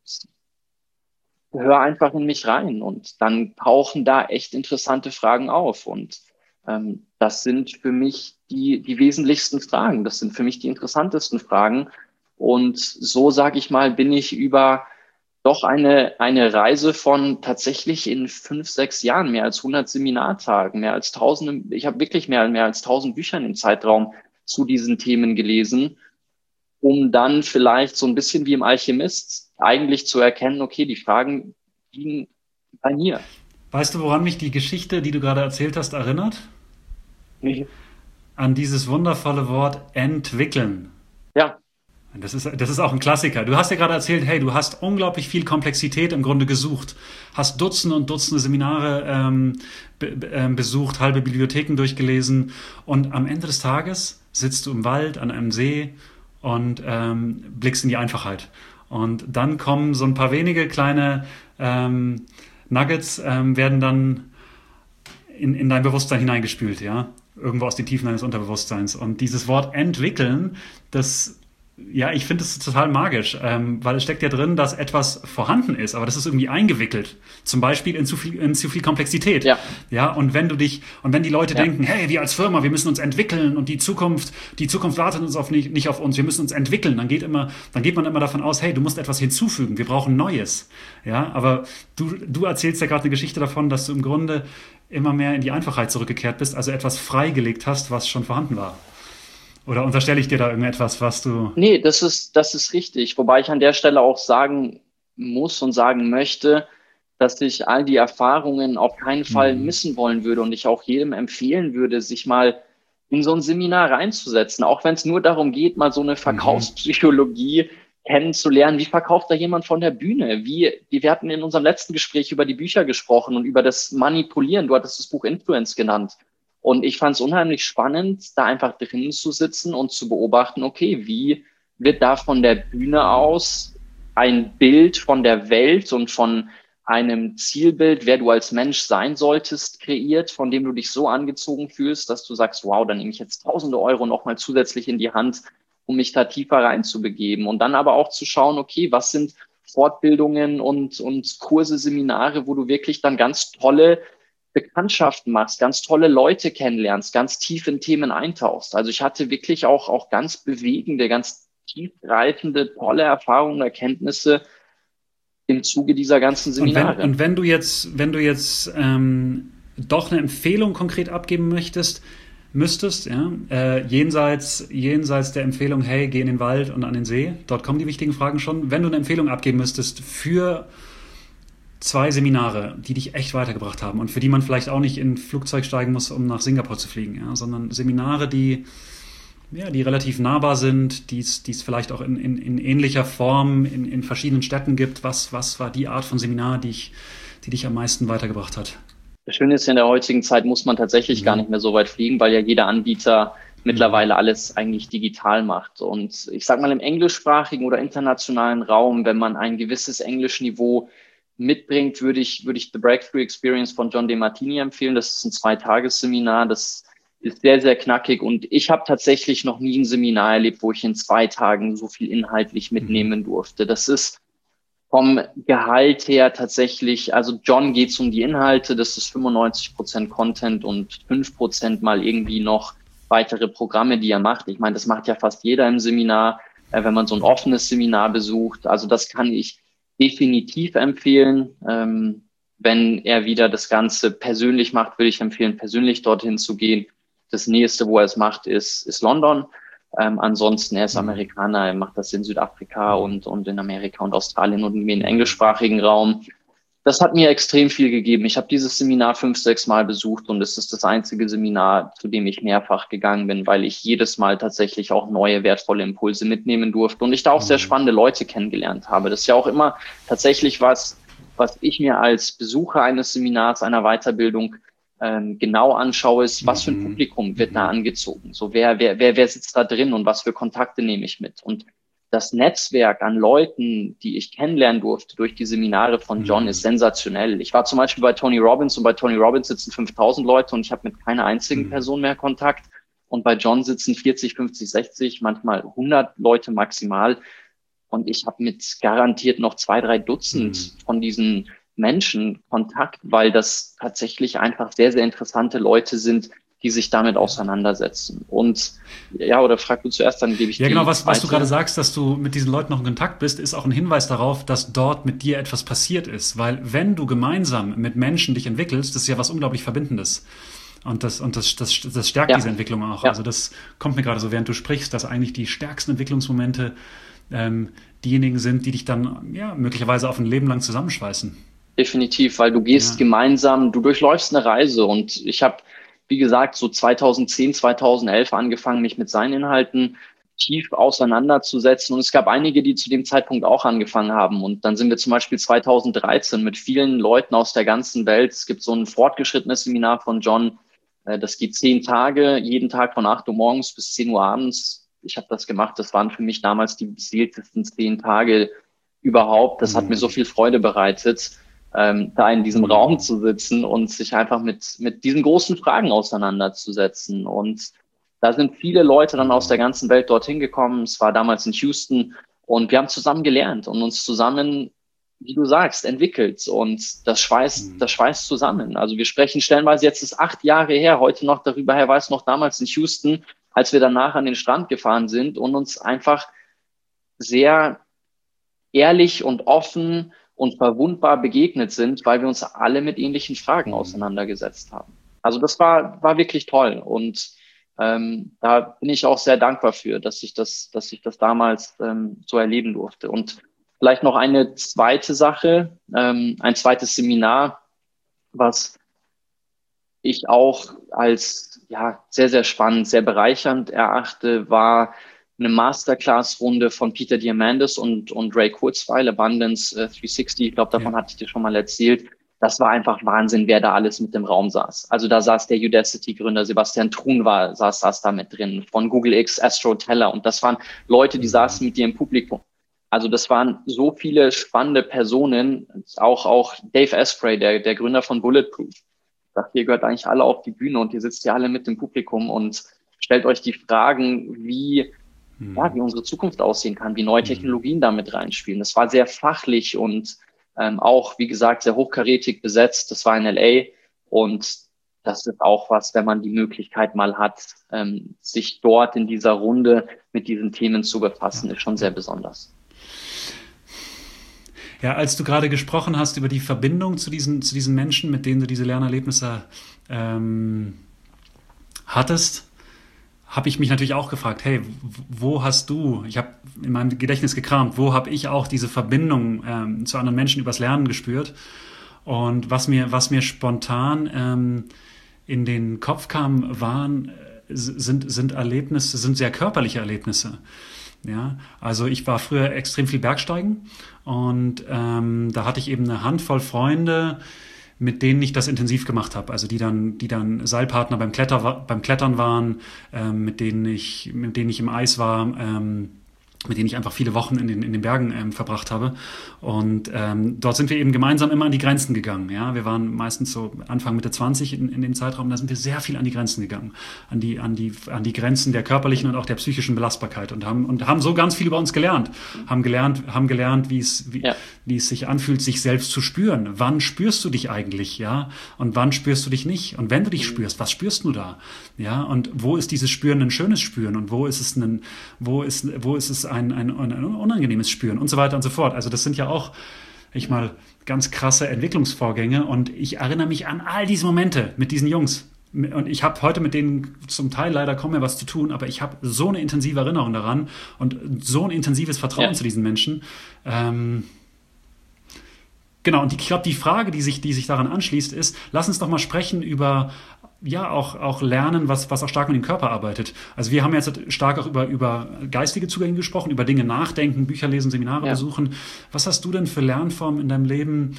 A: höre einfach in mich rein. Und dann tauchen da echt interessante Fragen auf. Und das sind für mich die wesentlichsten Fragen. Das sind für mich die interessantesten Fragen. Und so, sage ich mal, bin ich über doch eine Reise von tatsächlich in 5, 6 Jahren, mehr als 100 Seminartagen, mehr als Tausende, ich habe wirklich mehr als 1000 Büchern im Zeitraum zu diesen Themen gelesen, um dann vielleicht so ein bisschen wie im Alchemist eigentlich zu erkennen, okay, die Fragen liegen bei mir.
B: Weißt du, woran mich die Geschichte, die du gerade erzählt hast, erinnert? An dieses wundervolle Wort entwickeln.
A: Ja,
B: Das ist auch ein Klassiker. Du hast ja gerade erzählt, hey, du hast unglaublich viel Komplexität im Grunde gesucht, hast Dutzende und Dutzende Seminare besucht, halbe Bibliotheken durchgelesen und am Ende des Tages sitzt du im Wald an einem See und blickst in die Einfachheit. Und dann kommen so ein paar wenige kleine Nuggets, werden dann in dein Bewusstsein hineingespült, ja, irgendwo aus den Tiefen deines Unterbewusstseins. Und dieses Wort entwickeln, das ja, ich finde es total magisch, weil es steckt ja drin, dass etwas vorhanden ist, aber das ist irgendwie eingewickelt. Zum Beispiel in zu viel Komplexität.
A: ja,
B: Ja, und wenn die Leute
A: ja,
B: denken, hey, wir als Firma, wir müssen uns entwickeln und die Zukunft wartet uns nicht auf uns, wir müssen uns entwickeln, dann geht man immer davon aus, hey, du musst etwas hinzufügen, wir brauchen Neues. Ja, aber du erzählst ja gerade eine Geschichte davon, dass du im Grunde immer mehr in die Einfachheit zurückgekehrt bist, also etwas freigelegt hast, was schon vorhanden war. Oder unterstelle ich dir da irgendetwas, was du...
A: Nee, das ist richtig. Wobei ich an der Stelle auch sagen muss und sagen möchte, dass ich all die Erfahrungen auf keinen Fall
B: Mhm.
A: missen wollen würde und ich auch jedem empfehlen würde, sich mal in so ein Seminar reinzusetzen, auch wenn es nur darum geht, mal so eine
B: Mhm.
A: Verkaufspsychologie kennenzulernen. Wie verkauft da jemand von der Bühne? Wir hatten in unserem letzten Gespräch über die Bücher gesprochen und über das Manipulieren. Du hattest das Buch Influence genannt. Und ich fand es unheimlich spannend, da einfach drinnen zu sitzen und zu beobachten, okay, wie wird da von der Bühne aus ein Bild von der Welt und von einem Zielbild, wer du als Mensch sein solltest, kreiert, von dem du dich so angezogen fühlst, dass du sagst, wow, dann nehme ich jetzt tausende Euro nochmal zusätzlich in die Hand, um mich da tiefer reinzubegeben. Und dann aber auch zu schauen, okay, was sind Fortbildungen und Kurse, Seminare, wo du wirklich dann ganz tolle Bekanntschaften machst, ganz tolle Leute kennenlernst, ganz tief in Themen eintauchst. Also ich hatte wirklich auch ganz bewegende, ganz tiefgreifende, tolle Erfahrungen, Erkenntnisse im Zuge dieser ganzen Seminare.
B: Und wenn du jetzt doch eine Empfehlung konkret abgeben müsstest, ja, jenseits der Empfehlung, hey, geh in den Wald und an den See, dort kommen die wichtigen Fragen schon. Wenn du eine Empfehlung abgeben müsstest für 2 Seminare, die dich echt weitergebracht haben und für die man vielleicht auch nicht in ein Flugzeug steigen muss, um nach Singapur zu fliegen, ja, sondern Seminare, die relativ nahbar sind, die es vielleicht auch in ähnlicher Form in verschiedenen Städten gibt. Was war die Art von Seminar, die dich am meisten weitergebracht hat?
A: Das Schöne ist, in der heutigen Zeit muss man tatsächlich gar
B: Mhm.
A: nicht mehr so weit fliegen, weil ja jeder Anbieter
B: Mhm.
A: mittlerweile alles eigentlich digital macht. Und ich sage mal, im englischsprachigen oder internationalen Raum, wenn man ein gewisses Englischniveau mitbringt, würde ich The Breakthrough Experience von John DeMartini empfehlen. Das ist ein 2-Tages-Seminar. Das ist sehr, sehr knackig. Und ich habe tatsächlich noch nie ein Seminar erlebt, wo ich in 2 Tagen so viel inhaltlich mitnehmen durfte. Das ist vom Gehalt her tatsächlich, also John geht es um die Inhalte, das ist 95% Content und 5% mal irgendwie noch weitere Programme, die er macht. Ich meine, das macht ja fast jeder im Seminar, wenn man so ein offenes Seminar besucht. Also das kann ich definitiv empfehlen. Wenn er wieder das Ganze persönlich macht, würde ich empfehlen, persönlich dorthin zu gehen. Das nächste, wo er es macht, ist London. Ansonsten, er ist Amerikaner, er macht das in Südafrika und in Amerika und Australien und im englischsprachigen Raum. Das hat mir extrem viel gegeben. Ich habe dieses Seminar 5, 6 Mal besucht und es ist das einzige Seminar, zu dem ich mehrfach gegangen bin, weil ich jedes Mal tatsächlich auch neue, wertvolle Impulse mitnehmen durfte und ich da auch sehr spannende Leute kennengelernt habe. Das ist ja auch immer tatsächlich was ich mir als Besucher eines Seminars, einer Weiterbildung genau anschaue, ist, was für ein Publikum wird da angezogen? So, wer sitzt da drin und was für Kontakte nehme ich mit? Und das Netzwerk an Leuten, die ich kennenlernen durfte durch die Seminare von John, ist sensationell. Ich war zum Beispiel bei Tony Robbins und bei Tony Robbins sitzen 5.000 Leute und ich habe mit keiner einzigen Person mehr Kontakt. Und bei John sitzen 40, 50, 60, manchmal 100 Leute maximal. Und ich habe mit garantiert noch 2, 3 Dutzend von diesen Menschen Kontakt, weil das tatsächlich einfach sehr, sehr interessante Leute sind, die sich damit auseinandersetzen. Und ja, oder frag du zuerst, dann gebe ich dir.
B: Ja, genau, was du gerade sagst, dass du mit diesen Leuten noch in Kontakt bist, ist auch ein Hinweis darauf, dass dort mit dir etwas passiert ist. Weil wenn du gemeinsam mit Menschen dich entwickelst, das ist ja was unglaublich Verbindendes. Und das stärkt diese Entwicklung auch. Ja. Also das kommt mir gerade so, während du sprichst, dass eigentlich die stärksten Entwicklungsmomente diejenigen sind, die dich dann möglicherweise auf ein Leben lang zusammenschweißen.
A: Definitiv, weil du gehst gemeinsam, du durchläufst eine Reise und ich habe, wie gesagt, so 2010, 2011 angefangen, mich mit seinen Inhalten tief auseinanderzusetzen und es gab einige, die zu dem Zeitpunkt auch angefangen haben und dann sind wir zum Beispiel 2013 mit vielen Leuten aus der ganzen Welt, es gibt so ein fortgeschrittenes Seminar von John, das geht 10 Tage, jeden Tag von 8 Uhr morgens bis 10 Uhr abends. Ich habe das gemacht, das waren für mich damals die beseeltesten 10 Tage überhaupt, das hat mir so viel Freude bereitet, da in diesem Raum zu sitzen und sich einfach mit diesen großen Fragen auseinanderzusetzen. Und da sind viele Leute dann aus der ganzen Welt dorthin gekommen. Es war damals in Houston und wir haben zusammen gelernt und uns zusammen, wie du sagst, entwickelt. Und das schweißt zusammen. Also wir sprechen stellenweise, jetzt ist 8 Jahre her, heute noch darüber her, weiß noch damals in Houston, als wir danach an den Strand gefahren sind und uns einfach sehr ehrlich und offen und verwundbar begegnet sind, weil wir uns alle mit ähnlichen Fragen auseinandergesetzt haben. Also das war wirklich toll und da bin ich auch sehr dankbar für, dass ich das damals so erleben durfte. Und vielleicht noch eine zweite Sache, ein zweites Seminar, was ich auch als sehr, sehr spannend, sehr bereichernd erachte, war eine Masterclass-Runde von Peter Diamandis und Ray Kurzweil, Abundance 360. Ich glaube, davon hatte ich dir schon mal erzählt. Das war einfach Wahnsinn, wer da alles mit im Raum saß. Also da saß der Udacity-Gründer Sebastian Thrun saß da mit drin, von Google X, Astro Teller. Und das waren Leute, die saßen mit dir im Publikum. Also das waren so viele spannende Personen, auch Dave Asprey, der Gründer von Bulletproof. Ich dachte, ihr gehört eigentlich alle auf die Bühne und ihr sitzt ja alle mit im Publikum und stellt euch die Fragen, wie unsere Zukunft aussehen kann, wie neue Technologien damit reinspielen. Das war sehr fachlich und auch, wie gesagt, sehr hochkarätig besetzt. Das war in LA und das ist auch was, wenn man die Möglichkeit mal hat, sich dort in dieser Runde mit diesen Themen zu befassen, ist schon sehr besonders.
B: Ja, als du gerade gesprochen hast über die Verbindung zu diesen Menschen, mit denen du diese Lernerlebnisse hattest, habe ich mich natürlich auch gefragt, hey, ich habe in meinem Gedächtnis gekramt, wo habe ich auch diese Verbindung zu anderen Menschen übers Lernen gespürt? Und was mir spontan in den Kopf kam, sind Erlebnisse, sind sehr körperliche Erlebnisse. Ja, also ich war früher extrem viel Bergsteigen und da hatte ich eben eine Handvoll Freunde, mit denen ich das intensiv gemacht habe, also die dann Seilpartner beim Klettern waren, mit denen ich im Eis war, mit denen ich einfach viele Wochen in den Bergen verbracht habe. Und dort sind wir eben gemeinsam immer an die Grenzen gegangen. Ja? Wir waren meistens so Anfang, Mitte 20 in dem Zeitraum, da sind wir sehr viel an die Grenzen gegangen. An die Grenzen der körperlichen und auch der psychischen Belastbarkeit und haben so ganz viel über uns gelernt. Haben gelernt, wie es sich anfühlt, sich selbst zu spüren. Wann spürst du dich eigentlich, ja? Und wann spürst du dich nicht? Und wenn du dich spürst, was spürst du da? Ja? Und wo ist dieses Spüren ein schönes Spüren? Und wo ist es ein unangenehmes Spüren und so weiter und so fort. Also das sind ja auch, ganz krasse Entwicklungsvorgänge und ich erinnere mich an all diese Momente mit diesen Jungs. Und ich habe heute mit denen zum Teil leider kaum mehr was zu tun, aber ich habe so eine intensive Erinnerung daran und so ein intensives Vertrauen zu diesen Menschen. Genau, und ich glaube, die Frage, die sich daran anschließt, ist, lass uns doch mal sprechen über auch Lernen, was auch stark mit dem Körper arbeitet. Also wir haben jetzt stark auch über geistige Zugänge gesprochen, über Dinge nachdenken, Bücher lesen, Seminare besuchen. Was hast du denn für Lernformen in deinem Leben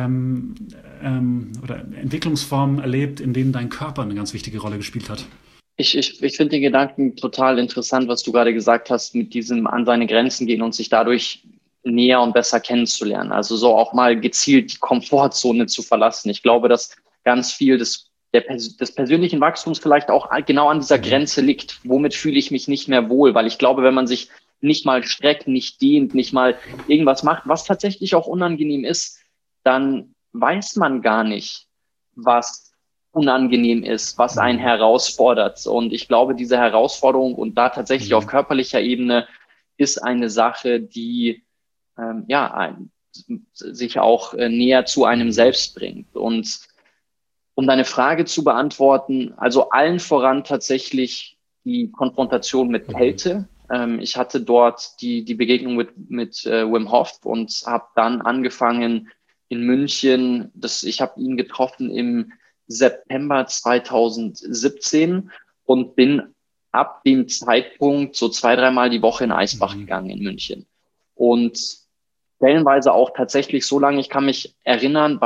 B: oder Entwicklungsformen erlebt, in denen dein Körper eine ganz wichtige Rolle gespielt hat?
A: Ich finde den Gedanken total interessant, was du gerade gesagt hast, mit diesem an seine Grenzen gehen und sich dadurch näher und besser kennenzulernen. Also so auch mal gezielt die Komfortzone zu verlassen. Ich glaube, dass ganz viel des persönlichen Wachstums vielleicht auch genau an dieser Grenze liegt. Womit fühle ich mich nicht mehr wohl? Weil ich glaube, wenn man sich nicht mal streckt, nicht dehnt, nicht mal irgendwas macht, was tatsächlich auch unangenehm ist, dann weiß man gar nicht, was unangenehm ist, was einen herausfordert. Und ich glaube, diese Herausforderung und da tatsächlich auf körperlicher Ebene ist eine Sache, die sich auch näher zu einem selbst bringt. Und um deine Frage zu beantworten, also allen voran tatsächlich die Konfrontation mit Kälte. Ich hatte dort die Begegnung mit Wim Hof und habe dann angefangen in München. Ich habe ihn getroffen im September 2017 und bin ab dem Zeitpunkt so 2-3 Mal die Woche in Eisbach gegangen in München. Und stellenweise auch tatsächlich so lange, ich kann mich erinnern,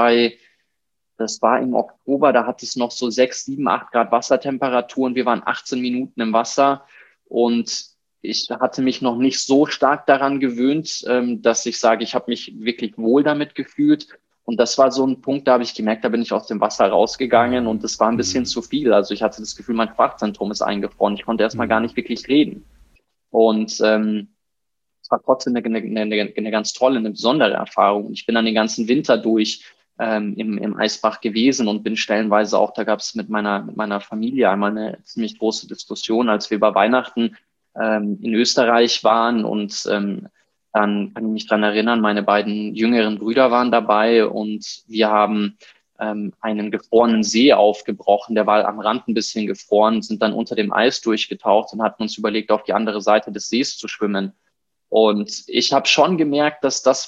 A: das war im Oktober, da hat es noch so 6, 7, 8 Grad Wassertemperatur und wir waren 18 Minuten im Wasser und ich hatte mich noch nicht so stark daran gewöhnt, dass ich sage, ich habe mich wirklich wohl damit gefühlt. Und das war so ein Punkt, da habe ich gemerkt, da bin ich aus dem Wasser rausgegangen und das war ein bisschen zu viel. Also ich hatte das Gefühl, mein Sprachzentrum ist eingefroren. Ich konnte erstmal gar nicht wirklich reden. Und es war trotzdem eine ganz tolle, eine besondere Erfahrung. Ich bin dann den ganzen Winter durch im Eisbach gewesen und bin stellenweise auch, da gab es mit meiner Familie einmal eine ziemlich große Diskussion, als wir über Weihnachten in Österreich waren und dann kann ich mich dran erinnern, meine beiden jüngeren Brüder waren dabei und wir haben einen gefrorenen See aufgebrochen, der war am Rand ein bisschen gefroren, sind dann unter dem Eis durchgetaucht und hatten uns überlegt, auf die andere Seite des Sees zu schwimmen. Und ich habe schon gemerkt, dass das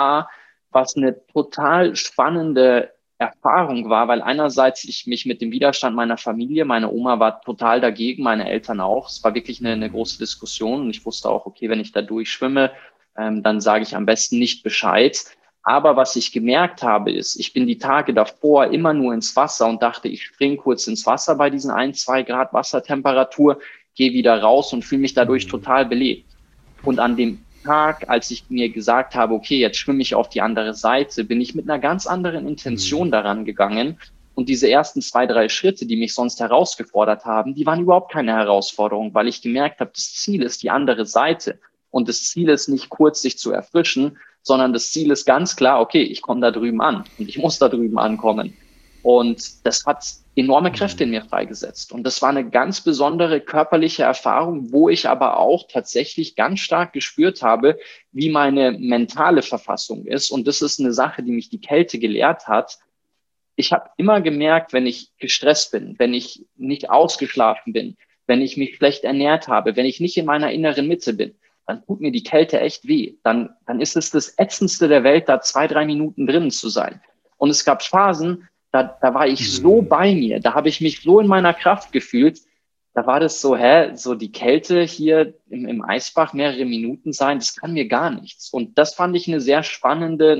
A: was eine total spannende Erfahrung war, weil einerseits ich mich mit dem Widerstand meiner Familie, meine Oma war total dagegen, meine Eltern auch. Es war wirklich eine große Diskussion und ich wusste auch, okay, wenn ich da durchschwimme, dann sage ich am besten nicht Bescheid. Aber was ich gemerkt habe, ist, ich bin die Tage davor immer nur ins Wasser und dachte, ich springe kurz ins Wasser bei diesen 1-2 Grad Wassertemperatur, gehe wieder raus und fühle mich dadurch total belebt. Und an dem Tag, als ich mir gesagt habe, okay, jetzt schwimme ich auf die andere Seite, bin ich mit einer ganz anderen Intention daran gegangen. Und diese ersten 2-3 Schritte, die mich sonst herausgefordert haben, die waren überhaupt keine Herausforderung, weil ich gemerkt habe, das Ziel ist die andere Seite. Und das Ziel ist nicht kurz sich zu erfrischen, sondern das Ziel ist ganz klar, okay, ich komme da drüben an und ich muss da drüben ankommen. Und das hat enorme Kräfte in mir freigesetzt. Und das war eine ganz besondere körperliche Erfahrung, wo ich aber auch tatsächlich ganz stark gespürt habe, wie meine mentale Verfassung ist. Und das ist eine Sache, die mich die Kälte gelehrt hat. Ich habe immer gemerkt, wenn ich gestresst bin, wenn ich nicht ausgeschlafen bin, wenn ich mich schlecht ernährt habe, wenn ich nicht in meiner inneren Mitte bin, dann tut mir die Kälte echt weh. Dann ist es das Ätzendste der Welt, da 2-3 Minuten drinnen zu sein. Und es gab Phasen, da war ich so bei mir, da habe ich mich so in meiner Kraft gefühlt. Da war das so, so die Kälte hier im Eisbach mehrere Minuten sein, das kann mir gar nichts. Und das fand ich eine sehr spannende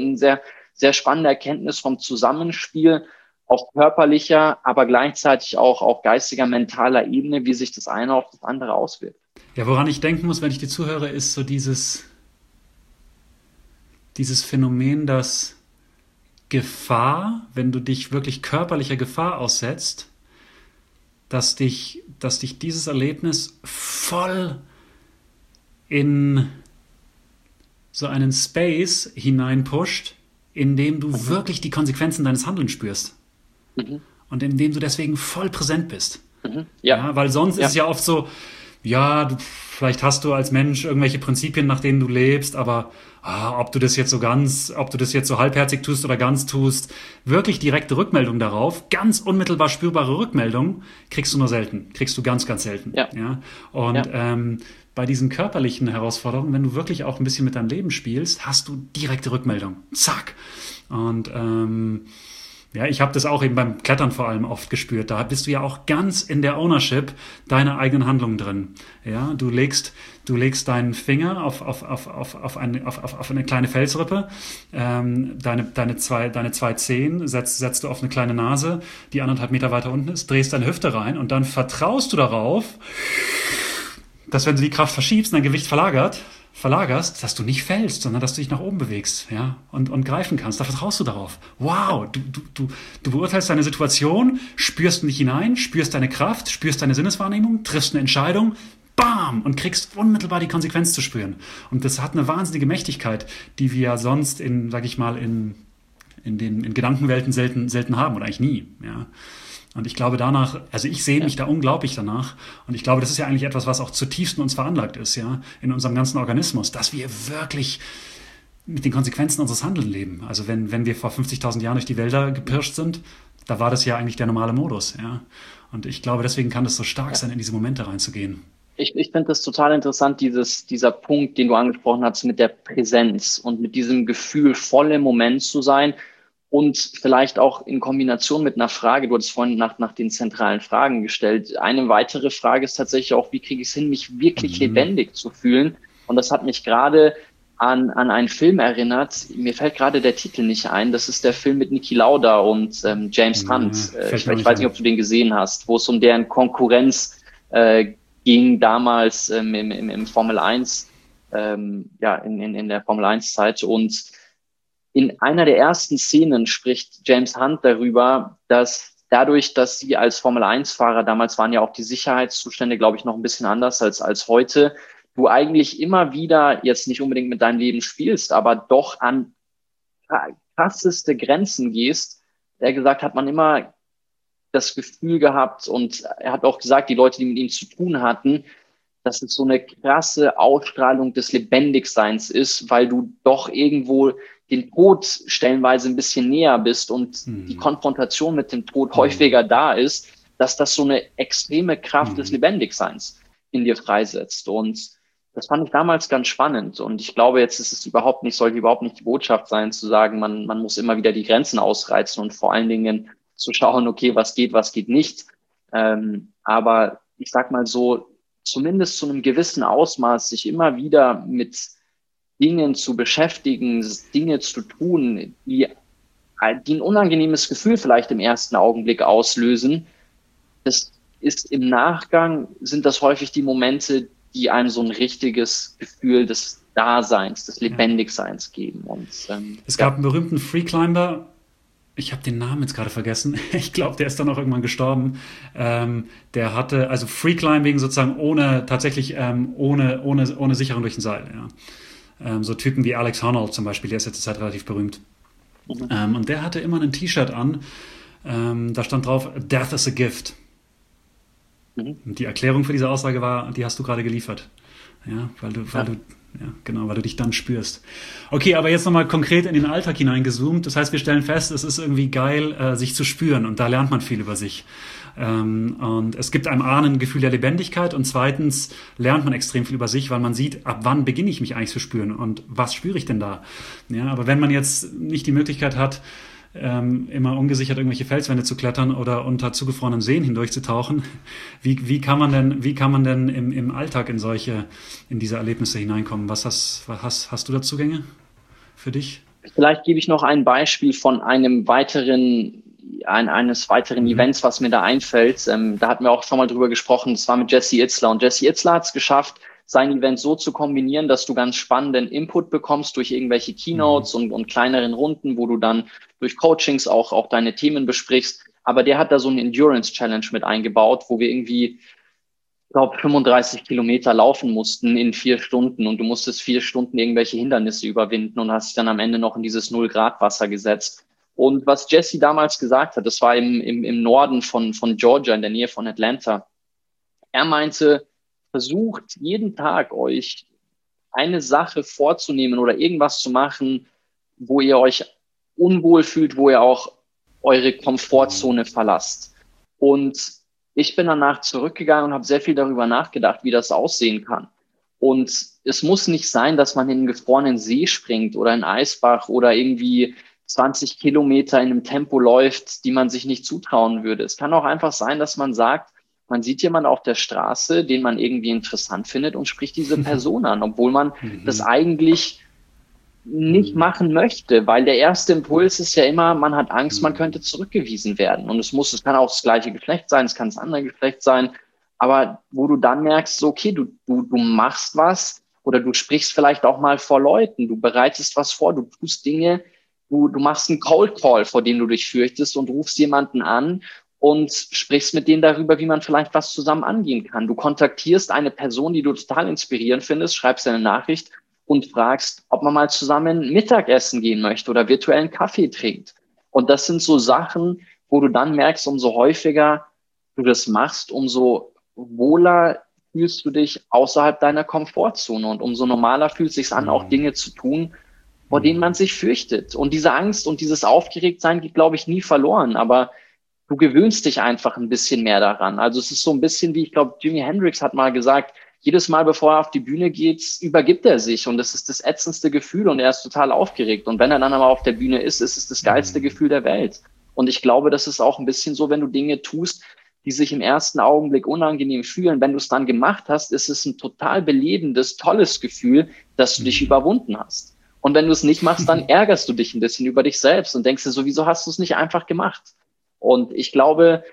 A: Erkenntnis vom Zusammenspiel auf körperlicher, aber gleichzeitig auch auf geistiger, mentaler Ebene, wie sich das eine auf das andere auswirkt.
B: Ja, woran ich denken muss, wenn ich dir zuhöre, ist so dieses Phänomen, dass Gefahr, wenn du dich wirklich körperlicher Gefahr aussetzt, dass dich dieses Erlebnis voll in so einen Space hineinpusht, in dem du wirklich die Konsequenzen deines Handelns spürst.
A: Mhm.
B: Und in dem du deswegen voll präsent bist.
A: Mhm.
B: Ja, weil sonst ist es ja oft so, ja, vielleicht hast du als Mensch irgendwelche Prinzipien, nach denen du lebst, aber ob du das jetzt so halbherzig tust oder ganz tust, wirklich direkte Rückmeldung darauf, ganz unmittelbar spürbare Rückmeldung, kriegst du nur selten, kriegst du ganz, ganz selten. Ja? Und bei diesen körperlichen Herausforderungen, wenn du wirklich auch ein bisschen mit deinem Leben spielst, hast du direkte Rückmeldung. Zack. Und ja, ich habe das auch eben beim Klettern vor allem oft gespürt. Da bist du ja auch ganz in der Ownership deiner eigenen Handlungen drin. Ja, du legst deinen Finger auf eine kleine Felsrippe, deine zwei Zehen setzt du auf eine kleine Nase, die 1,5 Meter weiter unten ist, drehst deine Hüfte rein und dann vertraust du darauf, dass wenn du die Kraft verschiebst und dein Gewicht verlagerst, dass du nicht fällst, sondern dass du dich nach oben bewegst, ja, und greifen kannst. Da vertraust du darauf. Wow, du beurteilst deine Situation, spürst in dich hinein, spürst deine Kraft, spürst deine Sinneswahrnehmung, triffst eine Entscheidung, bam, und kriegst unmittelbar die Konsequenz zu spüren. Und das hat eine wahnsinnige Mächtigkeit, die wir ja sonst in Gedankenwelten selten haben oder eigentlich nie, ja. Und ich glaube ich sehe mich da unglaublich danach. Und ich glaube, das ist ja eigentlich etwas, was auch zutiefst in uns veranlagt ist, ja, in unserem ganzen Organismus, dass wir wirklich mit den Konsequenzen unseres Handelns leben. Also wenn wir vor 50.000 Jahren durch die Wälder gepirscht sind, da war das ja eigentlich der normale Modus, ja. Und ich glaube, deswegen kann das so stark sein, in diese Momente reinzugehen.
A: Ich finde das total interessant, dieser Punkt, den du angesprochen hast, mit der Präsenz und mit diesem Gefühl, voll im Moment zu sein. Und vielleicht auch in Kombination mit einer Frage, du hattest vorhin nach den zentralen Fragen gestellt. Eine weitere Frage ist tatsächlich auch, wie kriege ich es hin, mich wirklich lebendig zu fühlen? Und das hat mich gerade an einen Film erinnert. Mir fällt gerade der Titel nicht ein. Das ist der Film mit Niki Lauda und James Hunt. Ich weiß nicht, ob du den gesehen hast, wo es um deren Konkurrenz ging damals im Formel 1, in der Formel 1 Zeit. Und in einer der ersten Szenen spricht James Hunt darüber, dass dadurch, dass sie als Formel-1-Fahrer, damals waren ja auch die Sicherheitszustände, glaube ich, noch ein bisschen anders als heute, du eigentlich immer wieder jetzt nicht unbedingt mit deinem Leben spielst, aber doch an krasseste Grenzen gehst. Er gesagt hat, man immer das Gefühl gehabt, und er hat auch gesagt, die Leute, die mit ihm zu tun hatten, dass es so eine krasse Ausstrahlung des Lebendigseins ist, weil du doch irgendwo den Tod stellenweise ein bisschen näher bist und die Konfrontation mit dem Tod häufiger da ist, dass das so eine extreme Kraft des Lebendigseins in dir freisetzt. Und das fand ich damals ganz spannend. Und ich glaube, jetzt ist es sollte überhaupt nicht die Botschaft sein, zu sagen, man muss immer wieder die Grenzen ausreizen und vor allen Dingen zu schauen, okay, was geht nicht. Aber ich sag mal so, zumindest zu einem gewissen Ausmaß sich immer wieder mit Dingen zu beschäftigen, Dinge zu tun, die ein unangenehmes Gefühl vielleicht im ersten Augenblick auslösen. Das ist im Nachgang, sind das häufig die Momente, die einem so ein richtiges Gefühl des Daseins, des Lebendigseins geben. Und
B: es gab einen berühmten Freeclimber, ich habe den Namen jetzt gerade vergessen, ich glaube, der ist dann auch irgendwann gestorben, der hatte, also Freeclimbing sozusagen ohne Sicherung durch ein Seil, ja. So Typen wie Alex Honnold zum Beispiel, der ist jetzt zur Zeit relativ berühmt. Und der hatte immer ein T-Shirt an, da stand drauf, Death is a Gift. Und die Erklärung für diese Aussage war, die hast du gerade geliefert. Ja, weil du dich dann spürst. Okay, aber jetzt nochmal konkret in den Alltag hineingezoomt. Das heißt, wir stellen fest, es ist irgendwie geil, sich zu spüren, und da lernt man viel über sich. Und es gibt einem ein Gefühl der Lebendigkeit, und zweitens lernt man extrem viel über sich, weil man sieht, ab wann beginne ich mich eigentlich zu spüren und was spüre ich denn da. Ja, aber wenn man jetzt nicht die Möglichkeit hat, immer ungesichert irgendwelche Felswände zu klettern oder unter zugefrorenen Seen hindurchzutauchen, wie kann man denn im Alltag in diese Erlebnisse hineinkommen? Was hast du da Zugänge für dich?
A: Vielleicht gebe ich noch ein Beispiel von einem weiteren eines weiteren Events, was mir da einfällt. Da hatten wir auch schon mal drüber gesprochen. Das war mit Jesse Itzler. Und Jesse Itzler hat es geschafft, sein Event so zu kombinieren, dass du ganz spannenden Input bekommst durch irgendwelche Keynotes und kleineren Runden, wo du dann durch Coachings auch deine Themen besprichst. Aber der hat da so eine Endurance Challenge mit eingebaut, wo wir irgendwie, ich glaube, 35 Kilometer laufen mussten in 4 Stunden und du musstest 4 Stunden irgendwelche Hindernisse überwinden und hast dich dann am Ende noch in dieses 0-Grad-Wasser gesetzt. Und was Jesse damals gesagt hat, das war im Norden von Georgia, in der Nähe von Atlanta. Er meinte, versucht jeden Tag euch eine Sache vorzunehmen oder irgendwas zu machen, wo ihr euch unwohl fühlt, wo ihr auch eure Komfortzone verlasst. Und ich bin danach zurückgegangen und habe sehr viel darüber nachgedacht, wie das aussehen kann. Und es muss nicht sein, dass man in einen gefrorenen See springt oder in einen Eisbach oder irgendwie 20 Kilometer in einem Tempo läuft, die man sich nicht zutrauen würde. Es kann auch einfach sein, dass man sagt, man sieht jemanden auf der Straße, den man irgendwie interessant findet und spricht diese Person an, obwohl man das eigentlich nicht machen möchte, weil der erste Impuls ist ja immer, man hat Angst, man könnte zurückgewiesen werden. Und es kann auch das gleiche Geschlecht sein, es kann das andere Geschlecht sein, aber wo du dann merkst, so, okay, du machst was oder du sprichst vielleicht auch mal vor Leuten, du bereitest was vor, du tust Dinge, du machst einen Cold Call, vor dem du dich fürchtest und rufst jemanden an und sprichst mit denen darüber, wie man vielleicht was zusammen angehen kann. Du kontaktierst eine Person, die du total inspirierend findest, schreibst eine Nachricht und fragst, ob man mal zusammen Mittagessen gehen möchte oder virtuellen Kaffee trinkt. Und das sind so Sachen, wo du dann merkst, umso häufiger du das machst, umso wohler fühlst du dich außerhalb deiner Komfortzone und umso normaler fühlt es sich an, auch Dinge zu tun, vor denen man sich fürchtet. Und diese Angst und dieses Aufgeregtsein geht, glaube ich, nie verloren, aber du gewöhnst dich einfach ein bisschen mehr daran. Also es ist so ein bisschen wie, ich glaube, Jimi Hendrix hat mal gesagt, jedes Mal, bevor er auf die Bühne geht, übergibt er sich und das ist das ätzendste Gefühl und er ist total aufgeregt. Und wenn er dann aber auf der Bühne ist es das geilste Gefühl der Welt. Und ich glaube, das ist auch ein bisschen so, wenn du Dinge tust, die sich im ersten Augenblick unangenehm fühlen. Wenn du es dann gemacht hast, ist es ein total belebendes, tolles Gefühl, dass du dich überwunden hast. Und wenn du es nicht machst, dann ärgerst du dich ein bisschen über dich selbst und denkst dir so, wieso hast du es nicht einfach gemacht? Und ich glaube,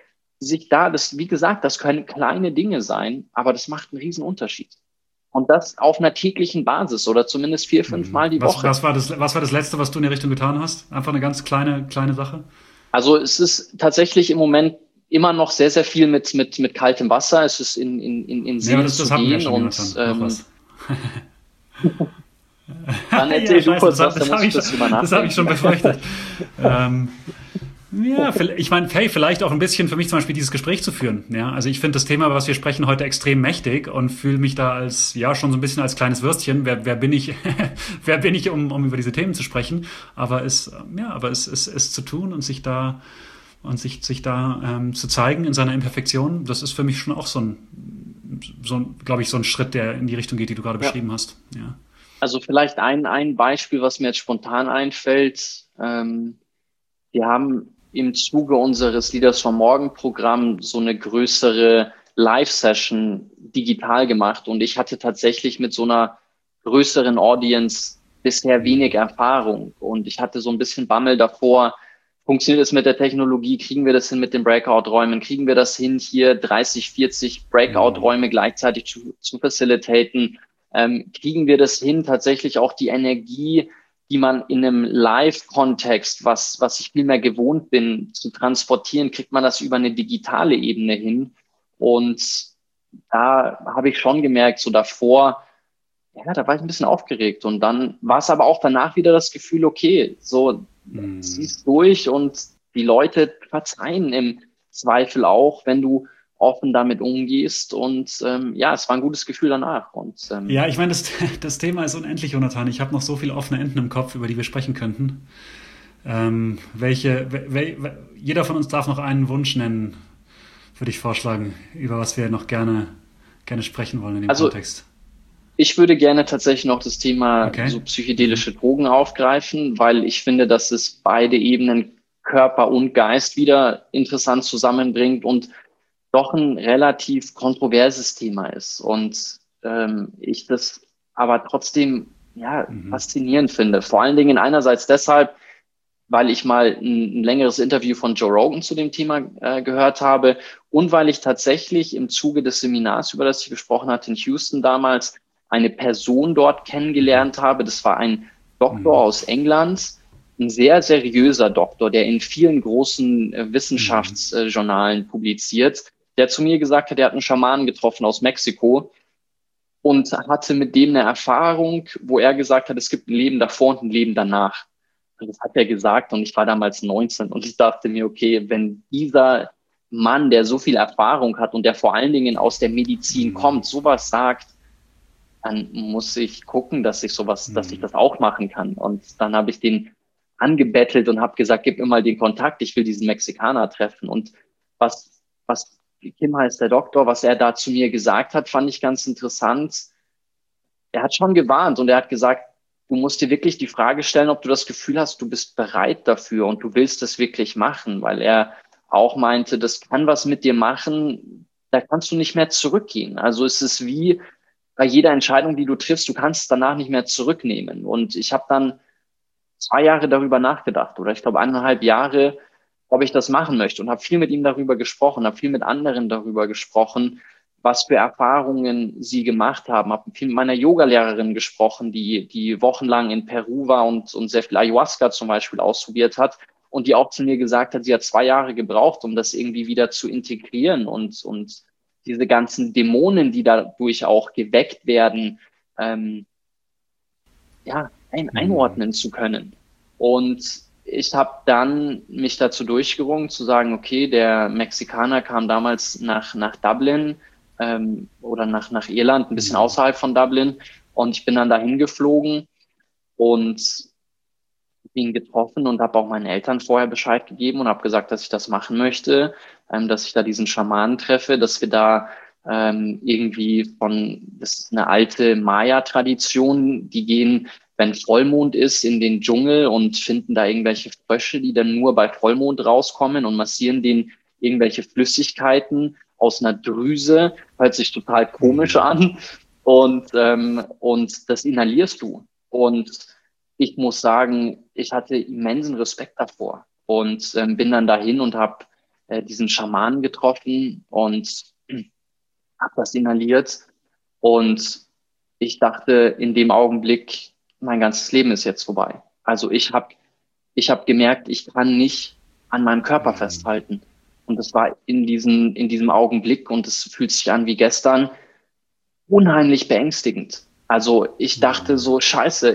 A: wie gesagt, das können kleine Dinge sein, aber das macht einen riesen Unterschied. Und das auf einer täglichen Basis oder zumindest 4, 5 Mal die Woche.
B: Was war das Letzte, was du in die Richtung getan hast? Einfach eine ganz kleine Sache?
A: Also es ist tatsächlich im Moment immer noch sehr, sehr viel mit kaltem Wasser. Es ist in Seen
B: das
A: zu
B: haben wir
A: gehen
B: schon,
A: und
B: dann
A: erzähl du kurz was,
B: das habe ich schon befürchtet. Ja, ich meine, hey, vielleicht auch ein bisschen für mich zum Beispiel dieses Gespräch zu führen. Ja, also ich finde das Thema, was wir sprechen, heute extrem mächtig und fühle mich da als, ja, schon so ein bisschen als kleines Würstchen. Wer bin ich, wer bin ich, um über diese Themen zu sprechen? Aber es zu tun und sich da zu zeigen in seiner Imperfektion, das ist für mich schon auch so ein, glaube ich, so ein Schritt, der in die Richtung geht, die du gerade beschrieben hast. Ja.
A: Also vielleicht ein Beispiel, was mir jetzt spontan einfällt. Wir haben im Zuge unseres Leaders vom Morgen Programm so eine größere Live-Session digital gemacht und ich hatte tatsächlich mit so einer größeren Audience bisher wenig Erfahrung und ich hatte so ein bisschen Bammel davor, funktioniert es mit der Technologie, kriegen wir das hin mit den Breakout-Räumen, kriegen wir das hin, hier 30, 40 Breakout-Räume gleichzeitig zu facilitaten, kriegen wir das hin, tatsächlich auch die Energie, die man in einem Live-Kontext, was ich viel mehr gewohnt bin, zu transportieren, kriegt man das über eine digitale Ebene hin. Und da habe ich schon gemerkt, so davor, ja, da war ich ein bisschen aufgeregt. Und dann war es aber auch danach wieder das Gefühl, okay, so ziehst durch und die Leute verzeihen im Zweifel auch, wenn du offen damit umgehst und es war ein gutes Gefühl danach. Und
B: ja, ich meine, das Thema ist unendlich, Jonathan. Ich habe noch so viele offene Enden im Kopf, über die wir sprechen könnten. Jeder von uns darf noch einen Wunsch nennen, würde ich vorschlagen, über was wir noch gerne sprechen wollen in dem Kontext.
A: Ich würde gerne tatsächlich noch das Thema so psychedelische Drogen aufgreifen, weil ich finde, dass es beide Ebenen, Körper und Geist, wieder interessant zusammenbringt und doch ein relativ kontroverses Thema ist und ich das aber trotzdem faszinierend finde. Vor allen Dingen einerseits deshalb, weil ich mal ein längeres Interview von Joe Rogan zu dem Thema gehört habe und weil ich tatsächlich im Zuge des Seminars, über das ich gesprochen hatte in Houston damals, eine Person dort kennengelernt habe. Das war ein Doktor aus England, ein sehr seriöser Doktor, der in vielen großen Wissenschaftsjournalen publiziert, der zu mir gesagt hat, er hat einen Schamanen getroffen aus Mexiko und hatte mit dem eine Erfahrung, wo er gesagt hat, es gibt ein Leben davor und ein Leben danach. Und das hat er gesagt und ich war damals 19 und ich dachte mir, okay, wenn dieser Mann, der so viel Erfahrung hat und der vor allen Dingen aus der Medizin kommt, sowas sagt, dann muss ich gucken, dass ich das auch machen kann. Und dann habe ich den angebettelt und habe gesagt, gib mir mal den Kontakt, ich will diesen Mexikaner treffen. Und was Kim heißt der Doktor, was er da zu mir gesagt hat, fand ich ganz interessant. Er hat schon gewarnt und er hat gesagt, du musst dir wirklich die Frage stellen, ob du das Gefühl hast, du bist bereit dafür und du willst das wirklich machen, weil er auch meinte, das kann was mit dir machen, da kannst du nicht mehr zurückgehen. Also es ist wie bei jeder Entscheidung, die du triffst, du kannst es danach nicht mehr zurücknehmen. Und ich habe dann 2 Jahre darüber nachgedacht oder ich glaube 1,5 Jahre, ob ich das machen möchte und habe viel mit ihm darüber gesprochen, habe viel mit anderen darüber gesprochen, was für Erfahrungen sie gemacht haben, habe viel mit meiner Yogalehrerin gesprochen, die wochenlang in Peru war und sehr viel Ayahuasca zum Beispiel ausprobiert hat und die auch zu mir gesagt hat, sie hat 2 Jahre gebraucht, um das irgendwie wieder zu integrieren und diese ganzen Dämonen, die dadurch auch geweckt werden, ja, einordnen zu können. Und ich habe dann mich dazu durchgerungen zu sagen, okay, der Mexikaner kam damals nach Dublin oder nach Irland, ein bisschen außerhalb von Dublin. Und ich bin dann dahin geflogen und ihn getroffen und habe auch meinen Eltern vorher Bescheid gegeben und habe gesagt, dass ich das machen möchte, dass ich da diesen Schamanen treffe, dass wir da irgendwie das ist eine alte Maya-Tradition, die gehen, wenn Vollmond ist, in den Dschungel und finden da irgendwelche Frösche, die dann nur bei Vollmond rauskommen und massieren denen irgendwelche Flüssigkeiten aus einer Drüse, hört sich total komisch an und das inhalierst du. Und ich muss sagen, ich hatte immensen Respekt davor und bin dann dahin und habe diesen Schamanen getroffen und habe das inhaliert. Und ich dachte in dem Augenblick, mein ganzes Leben ist jetzt vorbei. Also ich hab gemerkt, ich kann nicht an meinem Körper festhalten. Und das war in diesem Augenblick, und es fühlt sich an wie gestern, unheimlich beängstigend. Also ich dachte so, scheiße,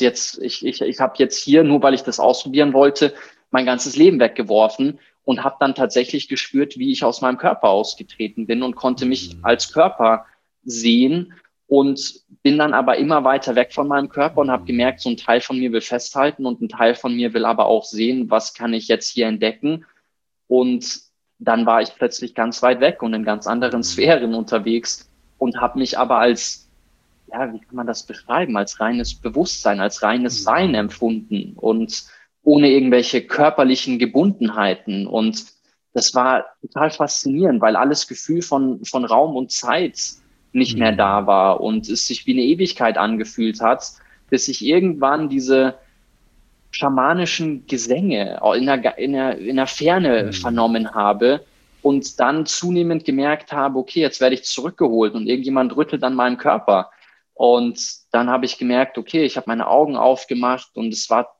A: ich habe jetzt hier, nur weil ich das ausprobieren wollte, mein ganzes Leben weggeworfen und habe dann tatsächlich gespürt, wie ich aus meinem Körper ausgetreten bin und konnte mich als Körper sehen und bin dann aber immer weiter weg von meinem Körper und habe gemerkt, so ein Teil von mir will festhalten und ein Teil von mir will aber auch sehen, was kann ich jetzt hier entdecken. Und dann war ich plötzlich ganz weit weg und in ganz anderen Sphären unterwegs und habe mich aber als, ja, wie kann man das beschreiben, als reines Bewusstsein, als reines Sein empfunden und ohne irgendwelche körperlichen Gebundenheiten. Und das war total faszinierend, weil alles Gefühl von Raum und Zeit nicht mehr da war und es sich wie eine Ewigkeit angefühlt hat, bis ich irgendwann diese schamanischen Gesänge in der Ferne vernommen habe und dann zunehmend gemerkt habe, okay, jetzt werde ich zurückgeholt und irgendjemand rüttelt an meinem Körper. Und dann habe ich gemerkt, okay, ich habe meine Augen aufgemacht und es war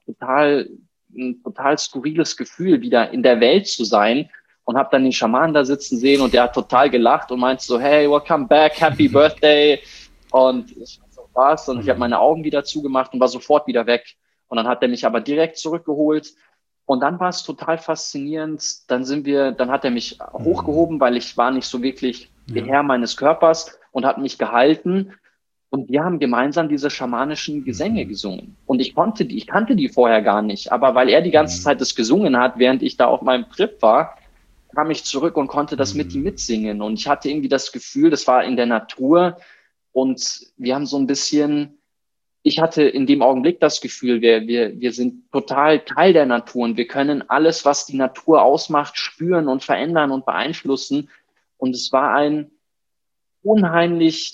A: ein total skurriles Gefühl, wieder in der Welt zu sein und habe dann den Schamanen da sitzen sehen und der hat total gelacht und meinte so, hey, welcome back, happy birthday. Und ich so, was? Und ich habe meine Augen wieder zugemacht und war sofort wieder weg. Und dann hat er mich aber direkt zurückgeholt. Und dann war es total faszinierend. Dann hat er mich hochgehoben, weil ich war nicht so wirklich der Herr meines Körpers und hat mich gehalten. Und wir haben gemeinsam diese schamanischen Gesänge gesungen. Und ich kannte die vorher gar nicht. Aber weil er die ganze Zeit das gesungen hat, während ich da auf meinem Trip war, kam ich zurück und konnte das mit ihm mitsingen. Und ich hatte irgendwie das Gefühl, das war in der Natur. Und wir haben so ein bisschen, ich hatte in dem Augenblick das Gefühl, wir sind total Teil der Natur und wir können alles, was die Natur ausmacht, spüren und verändern und beeinflussen. Und es war ein unheimlich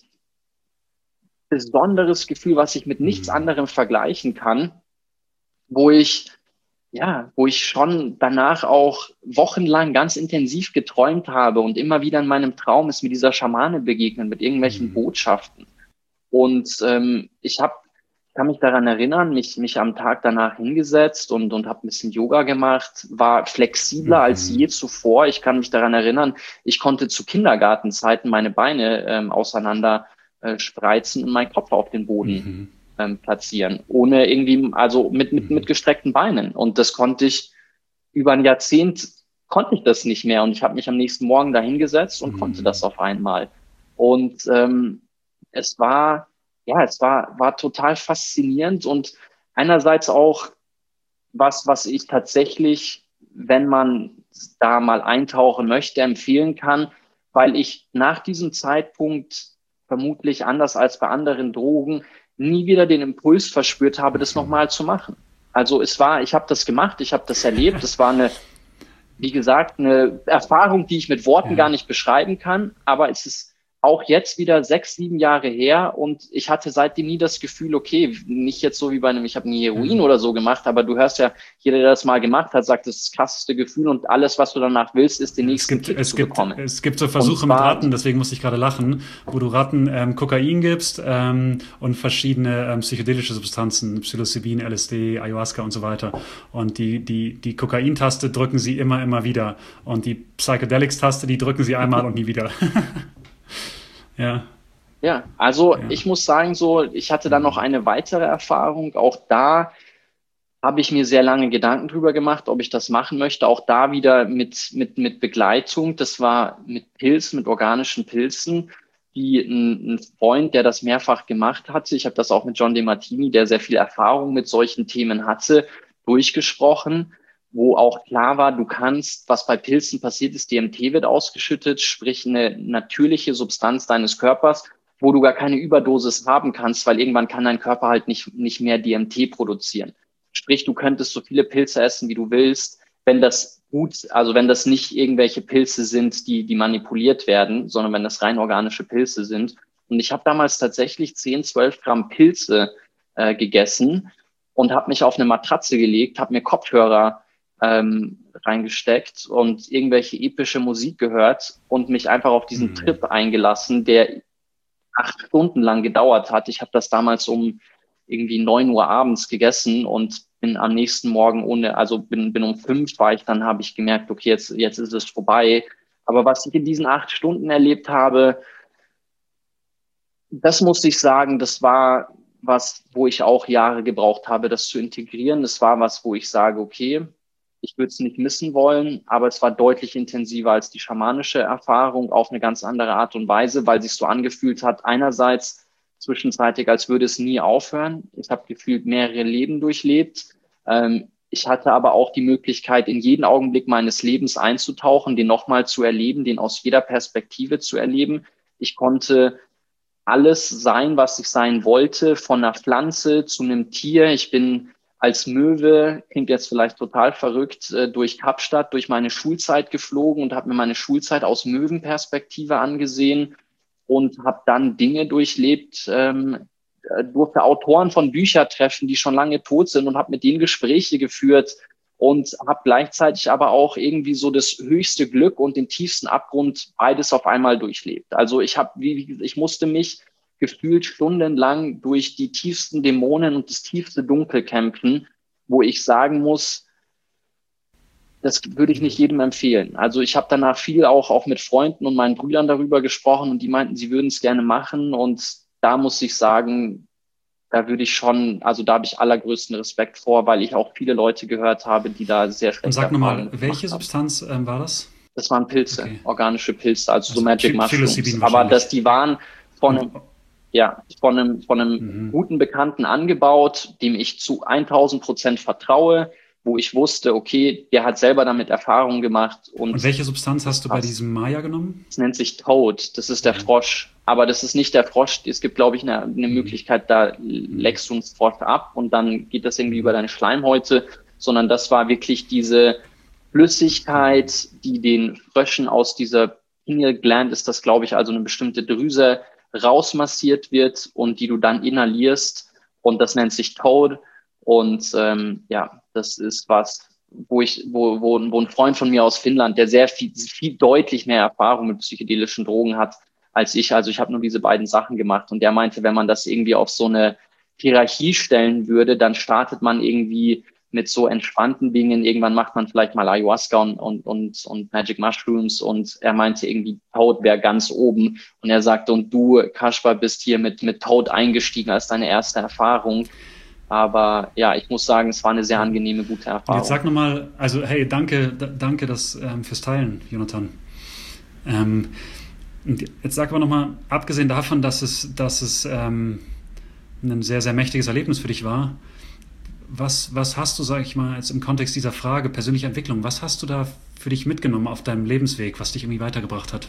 A: besonderes Gefühl, was ich mit nichts anderem vergleichen kann, wo ich ja, wo ich schon danach auch wochenlang ganz intensiv geträumt habe und immer wieder in meinem Traum ist mir dieser Schamane begegnet mit irgendwelchen
B: Mhm.
A: Botschaften. Und kann mich daran erinnern, mich am Tag danach hingesetzt und habe ein bisschen Yoga gemacht, war flexibler als je
B: Mhm.
A: zuvor. Ich kann mich daran erinnern, ich konnte zu Kindergartenzeiten meine Beine auseinander spreizen und meinen Kopf auf den Boden
B: Mhm.
A: platzieren, ohne irgendwie, also mit
B: Mhm.
A: gestreckten Beinen. Und das konnte ich über ein Jahrzehnt, konnte ich das nicht mehr. Und ich habe mich am nächsten Morgen dahingesetzt und konnte das
B: Mhm.
A: auf einmal. Und es war, ja, war total faszinierend und einerseits auch was ich tatsächlich, wenn man da mal eintauchen möchte, empfehlen kann, weil ich nach diesem Zeitpunkt vermutlich anders als bei anderen Drogen nie wieder den Impuls verspürt habe, das
B: Mhm.
A: nochmal zu machen. Also ich habe das gemacht, ich habe das erlebt, es war wie gesagt, eine Erfahrung, die ich mit Worten gar
B: Ja.
A: nicht beschreiben kann, aber es ist auch jetzt wieder 6, 7 Jahre her und ich hatte seitdem nie das Gefühl, okay, nicht jetzt so wie bei einem, ich habe nie Heroin
B: Ja.
A: oder so gemacht, aber du hörst ja, jeder, der das mal gemacht hat, sagt, das ist das krasseste Gefühl und alles, was du danach willst, ist den
B: Ja,
A: nächsten Kick zu bekommen.
B: es gibt so
A: Und
B: Versuche mit
A: zwar,
B: Ratten, deswegen musste ich gerade lachen, wo du Ratten Kokain gibst und verschiedene psychedelische Substanzen, Psilocybin, LSD, Ayahuasca und so weiter. Und die Kokaintaste drücken sie immer, immer wieder. Und die Psychedelics-Taste, die drücken sie einmal und nie wieder. Ja,
A: ja, also
B: ja.
A: ich muss sagen, so, ich hatte dann noch
B: Mhm.
A: eine weitere Erfahrung, auch da habe ich mir sehr lange Gedanken drüber gemacht, ob ich das machen möchte. Auch da wieder mit Begleitung. Das war mit Pilzen, mit organischen Pilzen, die ein Freund, der das mehrfach gemacht hatte. Ich habe das auch mit John DeMartini, der sehr viel Erfahrung mit solchen Themen hatte, durchgesprochen, wo auch klar war, du kannst, was bei Pilzen passiert ist, DMT wird ausgeschüttet, sprich eine natürliche Substanz deines Körpers, wo du gar keine Überdosis haben kannst, weil irgendwann kann dein Körper halt nicht mehr DMT produzieren. Sprich, du könntest so viele Pilze essen, wie du willst, wenn das gut, also wenn das nicht irgendwelche Pilze sind, die manipuliert werden, sondern wenn das rein organische Pilze sind. Und ich habe damals tatsächlich 10, 12 Gramm Pilze gegessen und habe mich auf eine Matratze gelegt, habe mir Kopfhörer reingesteckt und irgendwelche epische Musik gehört und mich einfach auf diesen
B: Mhm.
A: Trip eingelassen, der 8 Stunden lang gedauert hat. Ich habe das damals um irgendwie 9 Uhr abends gegessen und bin am nächsten Morgen also bin um 5 war ich, dann habe ich gemerkt, okay, jetzt ist es vorbei. Aber was ich in diesen 8 Stunden erlebt habe, das muss ich sagen, das war was, wo ich auch Jahre gebraucht habe, das zu integrieren. Das war was, wo ich sage, okay, ich würde es nicht missen wollen, aber es war deutlich intensiver als die schamanische Erfahrung auf eine ganz andere Art und Weise, weil sich so angefühlt hat, einerseits zwischenzeitlich, als würde es nie aufhören. Ich habe gefühlt mehrere Leben durchlebt. Ich hatte aber auch die Möglichkeit, in jeden Augenblick meines Lebens einzutauchen, den nochmal zu erleben, den aus jeder Perspektive zu erleben. Ich konnte alles sein, was ich sein wollte, von einer Pflanze zu einem Tier. Ich bin als Möwe, klingt jetzt vielleicht total verrückt, durch Kapstadt, durch meine Schulzeit geflogen und habe mir meine Schulzeit aus Möwenperspektive angesehen und habe dann Dinge durchlebt, durfte Autoren von Büchern treffen, die schon lange tot sind und habe mit denen Gespräche geführt und habe gleichzeitig aber auch irgendwie so das höchste Glück und den tiefsten Abgrund beides auf einmal durchlebt. Also ich musste mich gefühlt stundenlang durch die tiefsten Dämonen und das tiefste Dunkel kämpfen, wo ich sagen muss, das würde ich nicht jedem empfehlen. Also ich habe danach viel auch mit Freunden und meinen Brüdern darüber gesprochen und die meinten, sie würden es gerne machen und da muss ich sagen, da würde ich schon, also da habe ich allergrößten Respekt vor, weil ich auch viele Leute gehört habe, die da sehr
B: Und
A: schlechte
B: sag nochmal,
A: Erfahrungen
B: welche
A: gemacht haben.
B: Substanz war das?
A: Das waren Pilze,
B: Okay.
A: organische Pilze, also so
B: Also
A: Magic Mushrooms.
B: Psilocybin
A: Aber
B: wahrscheinlich.
A: die waren von
B: Und
A: einem, ja, von einem
B: mhm.
A: guten Bekannten angebaut, dem ich zu 1000% vertraue, wo ich wusste, okay, der hat selber damit Erfahrungen gemacht
B: Und
A: und
B: welche Substanz
A: das
B: hast du bei
A: passt.
B: diesem Maya genommen?
A: Es nennt sich Toad, das ist der Frosch. Aber das ist nicht der Frosch. Es gibt, glaube ich, eine
B: Mhm.
A: Möglichkeit, da
B: Mhm.
A: leckst du einen Frosch ab und dann geht das irgendwie über
B: Mhm.
A: deine Schleimhäute, sondern das war wirklich diese Flüssigkeit, die den Fröschen aus dieser Pineal Gland ist das, glaube ich, also eine bestimmte Drüse rausmassiert wird und die du dann inhalierst und das nennt sich Toad und ja, Das ist was, wo ein Freund von mir aus Finnland, der sehr viel deutlich mehr Erfahrung mit psychedelischen Drogen hat als ich. Also ich habe nur diese beiden Sachen gemacht und der meinte, wenn man das irgendwie auf so eine Hierarchie stellen würde, dann startet man irgendwie mit so entspannten Dingen. Irgendwann macht man vielleicht mal Ayahuasca und Magic Mushrooms und er meinte irgendwie, Toad wäre ganz oben. Und er sagte, und du, Kaspar, bist hier mit Toad eingestiegen als deine erste Erfahrung. Aber ja, ich muss sagen, es war eine sehr angenehme, gute Erfahrung.
B: Jetzt sag nochmal, also hey, danke das, fürs Teilen, Jonathan. Und jetzt sag aber nochmal, abgesehen davon, dass es ein sehr, sehr mächtiges Erlebnis für dich war, was hast du, sag ich mal, jetzt im Kontext dieser Frage persönliche Entwicklung, was hast du da für dich mitgenommen auf deinem Lebensweg, was dich irgendwie weitergebracht hat?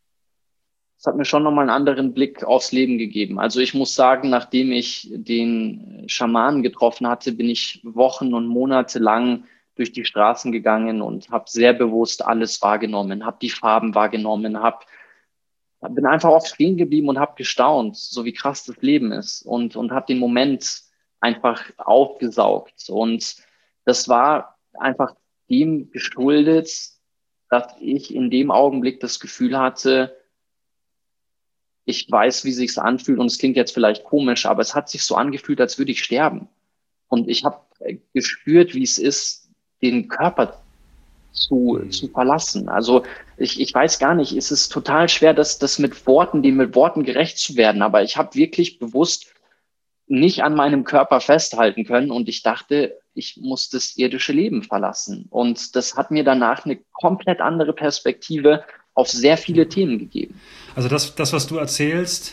A: Es hat mir schon nochmal einen anderen Blick aufs Leben gegeben. Also ich muss sagen, nachdem ich den Schamanen getroffen hatte, bin ich Wochen und Monate lang durch die Straßen gegangen und habe sehr bewusst alles wahrgenommen, habe die Farben wahrgenommen, bin einfach oft stehen geblieben und habe gestaunt, so wie krass das Leben ist und habe den Moment einfach aufgesaugt. Und das war einfach dem geschuldet, dass ich in dem Augenblick das Gefühl hatte, ich weiß, wie sich's anfühlt und es klingt jetzt vielleicht komisch, aber es hat sich so angefühlt, als würde ich sterben. Und ich habe gespürt, wie es ist, den Körper zu verlassen. Also ich weiß gar nicht, es ist total schwer, das mit Worten gerecht zu werden, aber ich habe wirklich bewusst nicht an meinem Körper festhalten können und ich dachte, ich muss das irdische Leben verlassen. Und das hat mir danach eine komplett andere Perspektive auf sehr viele Themen gegeben.
B: Also das, was du erzählst,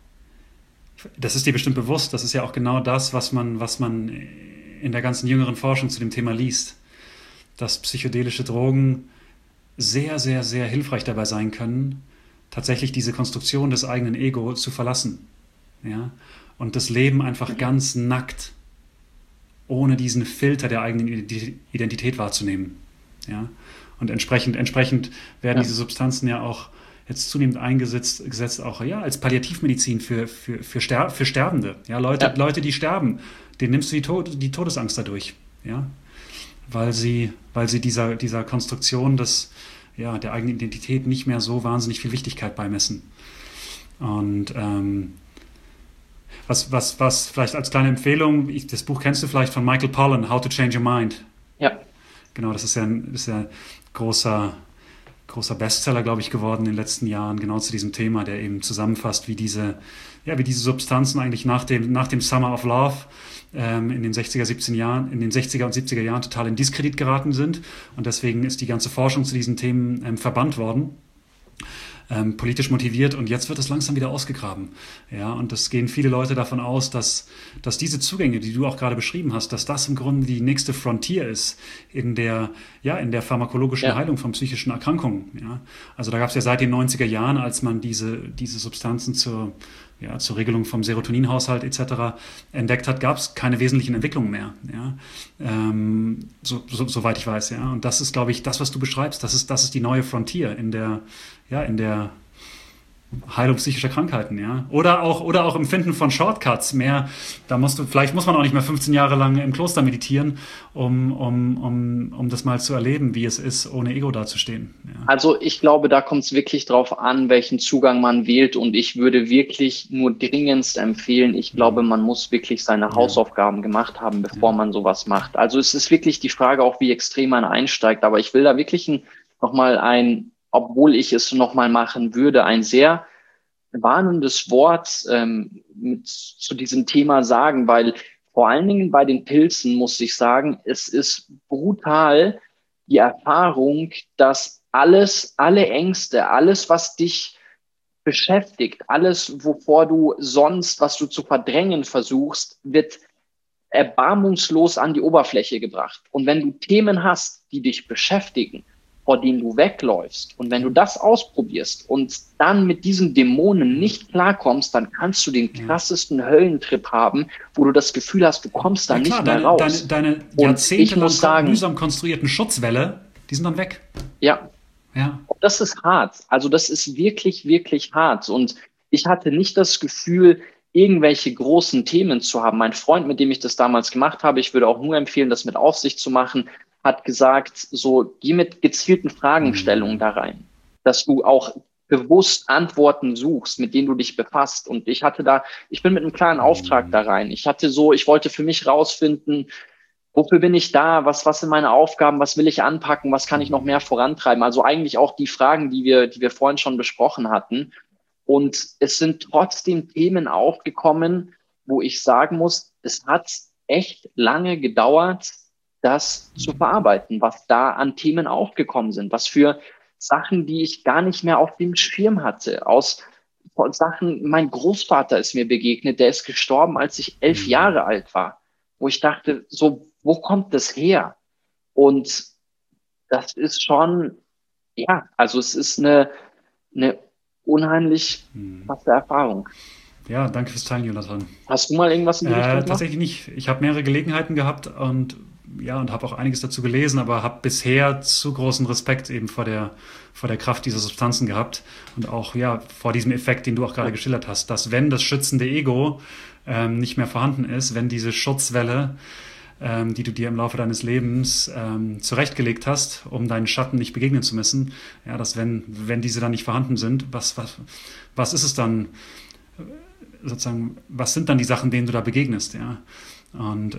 B: das ist dir bestimmt bewusst, das ist ja auch genau das, was man in der ganzen jüngeren Forschung zu dem Thema liest, dass psychedelische Drogen sehr, sehr, sehr hilfreich dabei sein können, tatsächlich diese Konstruktion des eigenen Ego zu verlassen. Ja? Und das Leben einfach ganz nackt, ohne diesen Filter der eigenen Identität wahrzunehmen. Ja? Und entsprechend werden diese Substanzen ja auch jetzt zunehmend gesetzt auch ja als Palliativmedizin für Sterbende. Ja, Leute, die sterben, denen nimmst du die Todesangst dadurch. Ja? Weil sie dieser Konstruktion der eigenen Identität nicht mehr so wahnsinnig viel Wichtigkeit beimessen. Und was vielleicht als kleine Empfehlung, das Buch kennst du vielleicht von Michael Pollan, How to Change Your Mind.
A: Ja.
B: Genau, das ist ja ein großer Bestseller, glaube ich, geworden in den letzten Jahren, genau zu diesem Thema, der eben zusammenfasst, wie diese Substanzen eigentlich nach dem Summer of Love in den 60er und 70er Jahren total in Diskredit geraten sind. Und deswegen ist die ganze Forschung zu diesen Themen verbannt worden. Politisch motiviert und jetzt wird es langsam wieder ausgegraben. Ja, und es gehen viele Leute davon aus, dass diese Zugänge, die du auch gerade beschrieben hast, dass das im Grunde die nächste Frontier ist in der pharmakologischen Heilung von psychischen Erkrankungen. Ja. Also da gab es ja seit den 90er Jahren, als man diese Substanzen zur Regelung vom Serotoninhaushalt etc. entdeckt hat, gab es keine wesentlichen Entwicklungen mehr. Ja? Soweit ich weiß. Ja? Und das ist, glaube ich, das, was du beschreibst, das ist die neue Frontier in der Heilung psychischer Krankheiten, ja. Oder auch im Finden von Shortcuts mehr. Vielleicht muss man auch nicht mehr 15 Jahre lang im Kloster meditieren, um das mal zu erleben, wie es ist, ohne Ego dazustehen. Ja.
A: Also ich glaube, da kommt es wirklich drauf an, welchen Zugang man wählt. Und ich würde wirklich nur dringendst empfehlen, ich glaube, man muss wirklich seine Hausaufgaben gemacht haben, bevor man sowas macht. Also es ist wirklich die Frage auch, wie extrem man einsteigt. Aber ich will da wirklich obwohl ich es nochmal machen würde, ein sehr warnendes Wort zu diesem Thema sagen, weil vor allen Dingen bei den Pilzen muss ich sagen, es ist brutal die Erfahrung, dass alle Ängste, alles, was dich beschäftigt, alles, was du zu verdrängen versuchst, wird erbarmungslos an die Oberfläche gebracht. Und wenn du Themen hast, die dich beschäftigen, vor denen du wegläufst. Und wenn du das ausprobierst und dann mit diesen Dämonen nicht klarkommst, dann kannst du den krassesten Höllentrip haben, wo du das Gefühl hast, du kommst da nicht mehr raus.
B: Deine jahrzehntelang mühsam konstruierten Schutzwälle, die sind dann weg.
A: Ja. Und das ist hart. Also das ist wirklich, wirklich hart. Und ich hatte nicht das Gefühl, irgendwelche großen Themen zu haben. Mein Freund, mit dem ich das damals gemacht habe, ich würde auch nur empfehlen, das mit Aufsicht zu machen, hat gesagt, so geh mit gezielten Fragestellungen da rein, dass du auch bewusst Antworten suchst, mit denen du dich befasst. Und ich bin mit einem klaren Auftrag da rein. Ich wollte für mich rausfinden, wofür bin ich da? Was sind meine Aufgaben? Was will ich anpacken? Was kann ich noch mehr vorantreiben? Also eigentlich auch die Fragen, die wir vorhin schon besprochen hatten. Und es sind trotzdem Themen aufgekommen, wo ich sagen muss, es hat echt lange gedauert, das zu verarbeiten, was da an Themen aufgekommen sind, was für Sachen, die ich gar nicht mehr auf dem Schirm hatte, von Sachen, mein Großvater ist mir begegnet, der ist gestorben, als ich 11 Jahre alt war, wo ich dachte, so, wo kommt das her? Und das ist schon, ja, also es ist eine unheimlich krasse Erfahrung.
B: Ja, danke fürs Teilen, Jonathan.
A: Hast du mal irgendwas in die Richtung gemacht?
B: Tatsächlich nicht. Ich habe mehrere Gelegenheiten gehabt und habe auch einiges dazu gelesen, aber habe bisher zu großen Respekt eben vor der Kraft dieser Substanzen gehabt und auch vor diesem Effekt, den du auch gerade geschildert hast, dass wenn das schützende Ego nicht mehr vorhanden ist, wenn diese Schutzwelle, die du dir im Laufe deines Lebens zurechtgelegt hast, um deinen Schatten nicht begegnen zu müssen, dass wenn diese dann nicht vorhanden sind, was ist es dann sozusagen, was sind dann die Sachen, denen du da begegnest, ja? Und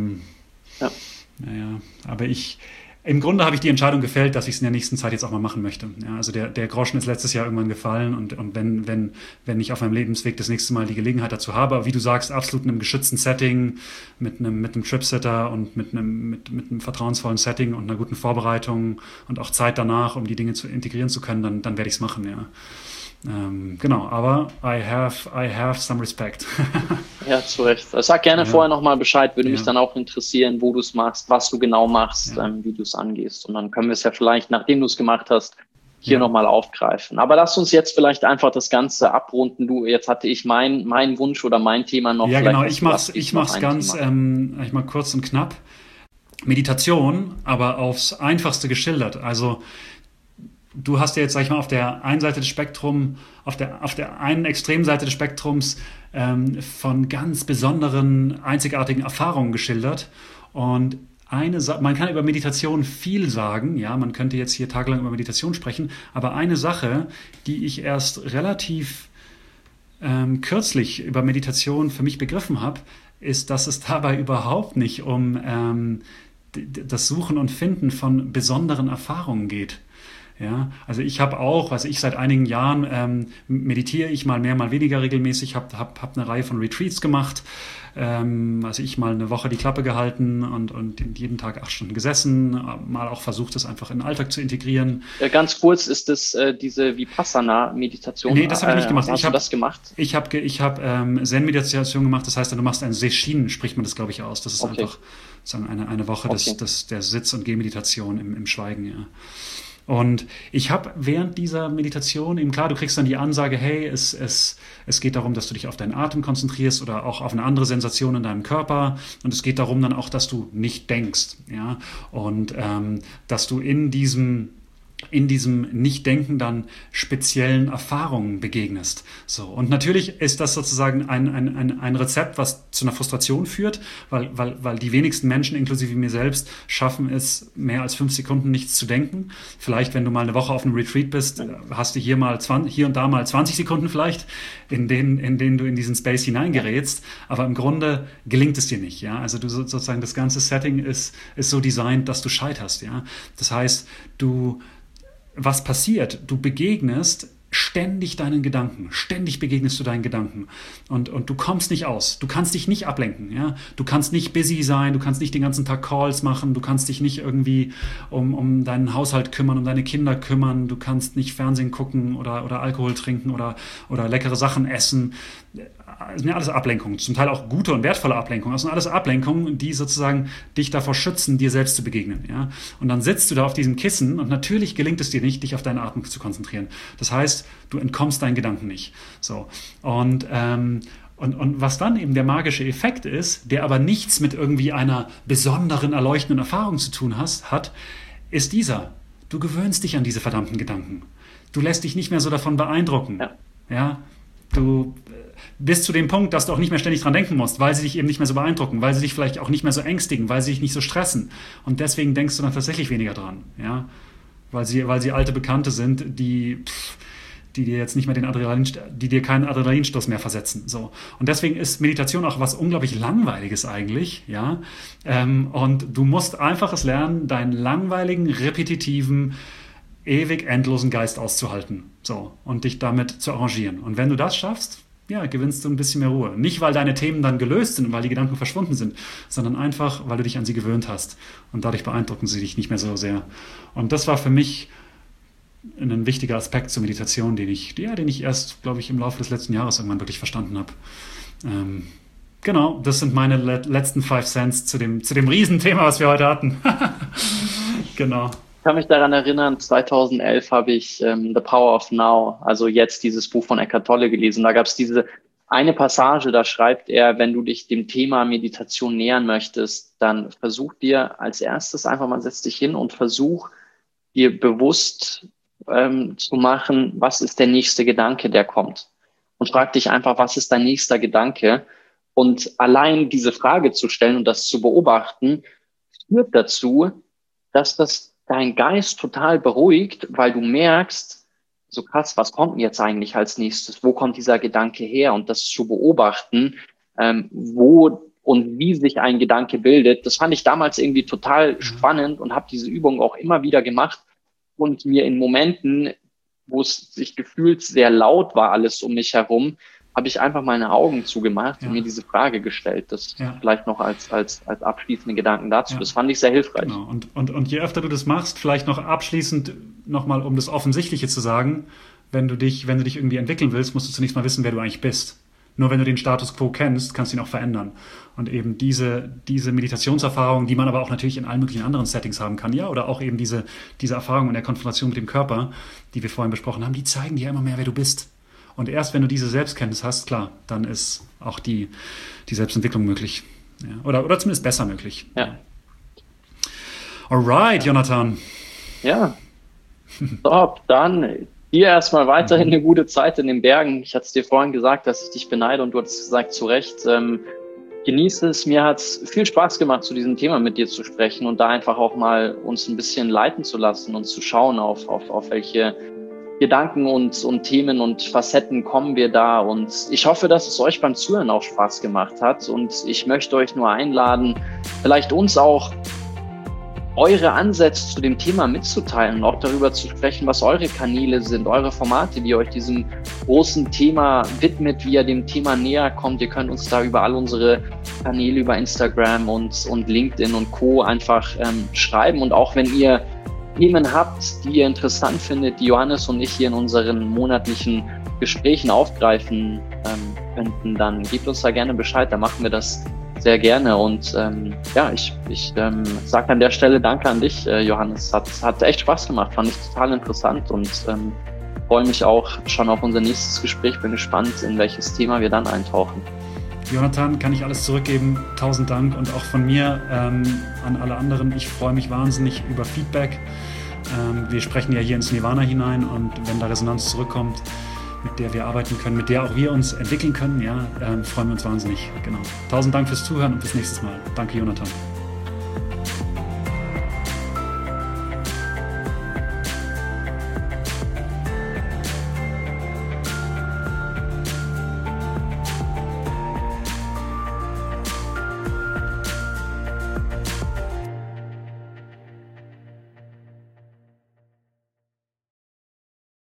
B: aber im Grunde habe ich die Entscheidung gefällt, dass ich es in der nächsten Zeit jetzt auch mal machen möchte. Ja, also der Groschen ist letztes Jahr irgendwann gefallen und wenn ich auf meinem Lebensweg das nächste Mal die Gelegenheit dazu habe, aber wie du sagst, absolut in einem geschützten Setting, mit einem Tripsitter und mit einem vertrauensvollen Setting und einer guten Vorbereitung und auch Zeit danach, um die Dinge integrieren zu können, dann werde ich es machen, ja. Genau, aber I have some respect.
A: Ja, zu Recht. Sag gerne vorher nochmal Bescheid, würde mich dann auch interessieren, wo du es machst, was du genau machst, wie du es angehst. Und dann können wir es ja vielleicht, nachdem du es gemacht hast, hier nochmal aufgreifen. Aber lass uns jetzt vielleicht einfach das Ganze abrunden. Jetzt hatte ich mein Wunsch oder mein Thema noch.
B: Ja, genau, ich mach's ganz, ich mal kurz und knapp. Meditation, aber aufs Einfachste geschildert. Also du hast ja jetzt, sag ich mal, auf der einen Seite des Spektrums, auf der einen Extremseite des Spektrums von ganz besonderen, einzigartigen Erfahrungen geschildert. Und man kann über Meditation viel sagen, ja, man könnte jetzt hier tagelang über Meditation sprechen, aber eine Sache, die ich erst relativ kürzlich über Meditation für mich begriffen habe, ist, dass es dabei überhaupt nicht um das Suchen und Finden von besonderen Erfahrungen geht. Ja, also ich habe auch, seit einigen Jahren meditiere ich mal mehr, mal weniger regelmäßig, hab eine Reihe von Retreats gemacht, mal eine Woche die Klappe gehalten und jeden Tag 8 Stunden gesessen, mal auch versucht, das einfach in den Alltag zu integrieren.
A: Ganz kurz, ist das diese Vipassana-Meditation?
B: Nee, das habe ich nicht gemacht.
A: Hast du das gemacht?
B: Ich hab Zen-Meditation gemacht, das heißt, du machst ein Sesshin, spricht man das, glaube ich, aus. Das ist einfach sozusagen eine Woche der Sitz- und Gehmeditation im Schweigen, ja. Und ich habe während dieser Meditation eben klar, du kriegst dann die Ansage, hey, es geht darum, dass du dich auf deinen Atem konzentrierst oder auch auf eine andere Sensation in deinem Körper. Und es geht darum dann auch, dass du nicht denkst, ja. Und dass du in diesem Nicht-Denken dann speziellen Erfahrungen begegnest. So. Und natürlich ist das sozusagen ein Rezept, was zu einer Frustration führt, weil die wenigsten Menschen, inklusive mir selbst, schaffen es, mehr als 5 Sekunden nichts zu denken. Vielleicht, wenn du mal eine Woche auf einem Retreat bist, hast du hier und da mal 20 Sekunden vielleicht, in denen du in diesen Space hineingerätst. Aber im Grunde gelingt es dir nicht, ja. Also du sozusagen, das ganze Setting ist so designt, dass du scheiterst, ja. Das heißt, was passiert? Du begegnest ständig deinen Gedanken. Ständig begegnest du deinen Gedanken. Und du kommst nicht aus. Du kannst dich nicht ablenken. Ja? Du kannst nicht busy sein. Du kannst nicht den ganzen Tag Calls machen. Du kannst dich nicht irgendwie um deinen Haushalt kümmern, um deine Kinder kümmern. Du kannst nicht Fernsehen gucken oder Alkohol trinken oder leckere Sachen essen. Das sind ja alles Ablenkungen, zum Teil auch gute und wertvolle Ablenkungen. Das sind alles Ablenkungen, die sozusagen dich davor schützen, dir selbst zu begegnen. Ja? Und dann sitzt du da auf diesem Kissen und natürlich gelingt es dir nicht, dich auf deinen Atem zu konzentrieren. Das heißt, du entkommst deinen Gedanken nicht. So. Und was dann eben der magische Effekt ist, der aber nichts mit irgendwie einer besonderen, erleuchtenden Erfahrung zu tun hat, ist dieser. Du gewöhnst dich an diese verdammten Gedanken. Du lässt dich nicht mehr so davon beeindrucken. Ja? bis zu dem Punkt, dass du auch nicht mehr ständig dran denken musst, weil sie dich eben nicht mehr so beeindrucken, weil sie dich vielleicht auch nicht mehr so ängstigen, weil sie dich nicht so stressen. Und deswegen denkst du dann tatsächlich weniger dran, ja, weil sie alte Bekannte sind, die dir jetzt nicht mehr die dir keinen Adrenalinstoß mehr versetzen. So. Und deswegen ist Meditation auch was unglaublich Langweiliges eigentlich, ja. Und du musst einfach es lernen, deinen langweiligen, repetitiven, ewig endlosen Geist auszuhalten. So. Und dich damit zu arrangieren. Und wenn du das schaffst, ja, gewinnst du ein bisschen mehr Ruhe. Nicht, weil deine Themen dann gelöst sind und weil die Gedanken verschwunden sind, sondern einfach, weil du dich an sie gewöhnt hast. Und dadurch beeindrucken sie dich nicht mehr so sehr. Und das war für mich ein wichtiger Aspekt zur Meditation, den ich erst, glaube ich, im Laufe des letzten Jahres irgendwann wirklich verstanden habe. Genau, das sind meine letzten 5 Cents zu dem Riesenthema, was wir heute hatten. Genau.
A: Ich kann mich daran erinnern, 2011 habe ich The Power of Now, also jetzt dieses Buch von Eckhart Tolle gelesen. Da gab es diese eine Passage, da schreibt er, wenn du dich dem Thema Meditation nähern möchtest, dann versuch dir als erstes einfach mal, setz dich hin und versuch dir bewusst zu machen, was ist der nächste Gedanke, der kommt. Und frag dich einfach, was ist dein nächster Gedanke? Und allein diese Frage zu stellen und das zu beobachten, führt dazu, dass das dein Geist total beruhigt, weil du merkst, so krass, was kommt denn jetzt eigentlich als nächstes? Wo kommt dieser Gedanke her? Und das zu beobachten, wo und wie sich ein Gedanke bildet, das fand ich damals irgendwie total spannend und habe diese Übung auch immer wieder gemacht. Und mir in Momenten, wo es sich gefühlt sehr laut war, alles um mich herum, habe ich einfach meine Augen zugemacht und mir diese Frage gestellt. Das vielleicht noch als abschließende Gedanken dazu. Ja. Das fand ich sehr hilfreich.
B: Genau. Und je öfter du das machst, vielleicht noch abschließend nochmal, um das Offensichtliche zu sagen, wenn du dich irgendwie entwickeln willst, musst du zunächst mal wissen, wer du eigentlich bist. Nur wenn du den Status quo kennst, kannst du ihn auch verändern. Und eben diese Meditationserfahrung, die man aber auch natürlich in allen möglichen anderen Settings haben kann, ja, oder auch eben diese Erfahrung in der Konfrontation mit dem Körper, die wir vorhin besprochen haben, die zeigen dir immer mehr, wer du bist. Und erst wenn du diese Selbstkenntnis hast, klar, dann ist auch die Selbstentwicklung möglich. Ja, oder zumindest besser möglich.
A: Ja.
B: Alright, Jonathan.
A: Ja. Top, dann dir erstmal weiterhin eine gute Zeit in den Bergen. Ich hatte es dir vorhin gesagt, dass ich dich beneide und du hast gesagt, zu Recht, genieße es. Mir hat es viel Spaß gemacht, zu diesem Thema mit dir zu sprechen und da einfach auch mal uns ein bisschen leiten zu lassen und zu schauen, auf welche Gedanken und Themen und Facetten kommen wir da. Und ich hoffe, dass es euch beim Zuhören auch Spaß gemacht hat. Und ich möchte euch nur einladen, vielleicht uns auch eure Ansätze zu dem Thema mitzuteilen und auch darüber zu sprechen, was eure Kanäle sind, eure Formate, wie ihr euch diesem großen Thema widmet, wie ihr dem Thema näher kommt. Ihr könnt uns da über all unsere Kanäle, über Instagram und LinkedIn und Co. einfach schreiben. Und auch wenn ihr Themen habt, die ihr interessant findet, die Johannes und ich hier in unseren monatlichen Gesprächen aufgreifen könnten, dann gebt uns da gerne Bescheid, da machen wir das sehr gerne. Und ich sage an der Stelle Danke an dich, Johannes. Hat echt Spaß gemacht, fand ich total interessant und freue mich auch schon auf unser nächstes Gespräch. Bin gespannt, in welches Thema wir dann eintauchen.
B: Jonathan, kann ich alles zurückgeben. 1000 Dank und auch von mir an alle anderen. Ich freue mich wahnsinnig über Feedback. Wir sprechen ja hier ins Nirvana hinein und wenn da Resonanz zurückkommt, mit der wir arbeiten können, mit der auch wir uns entwickeln können, freuen wir uns wahnsinnig. Genau. 1000 Dank fürs Zuhören und bis nächstes Mal. Danke, Jonathan.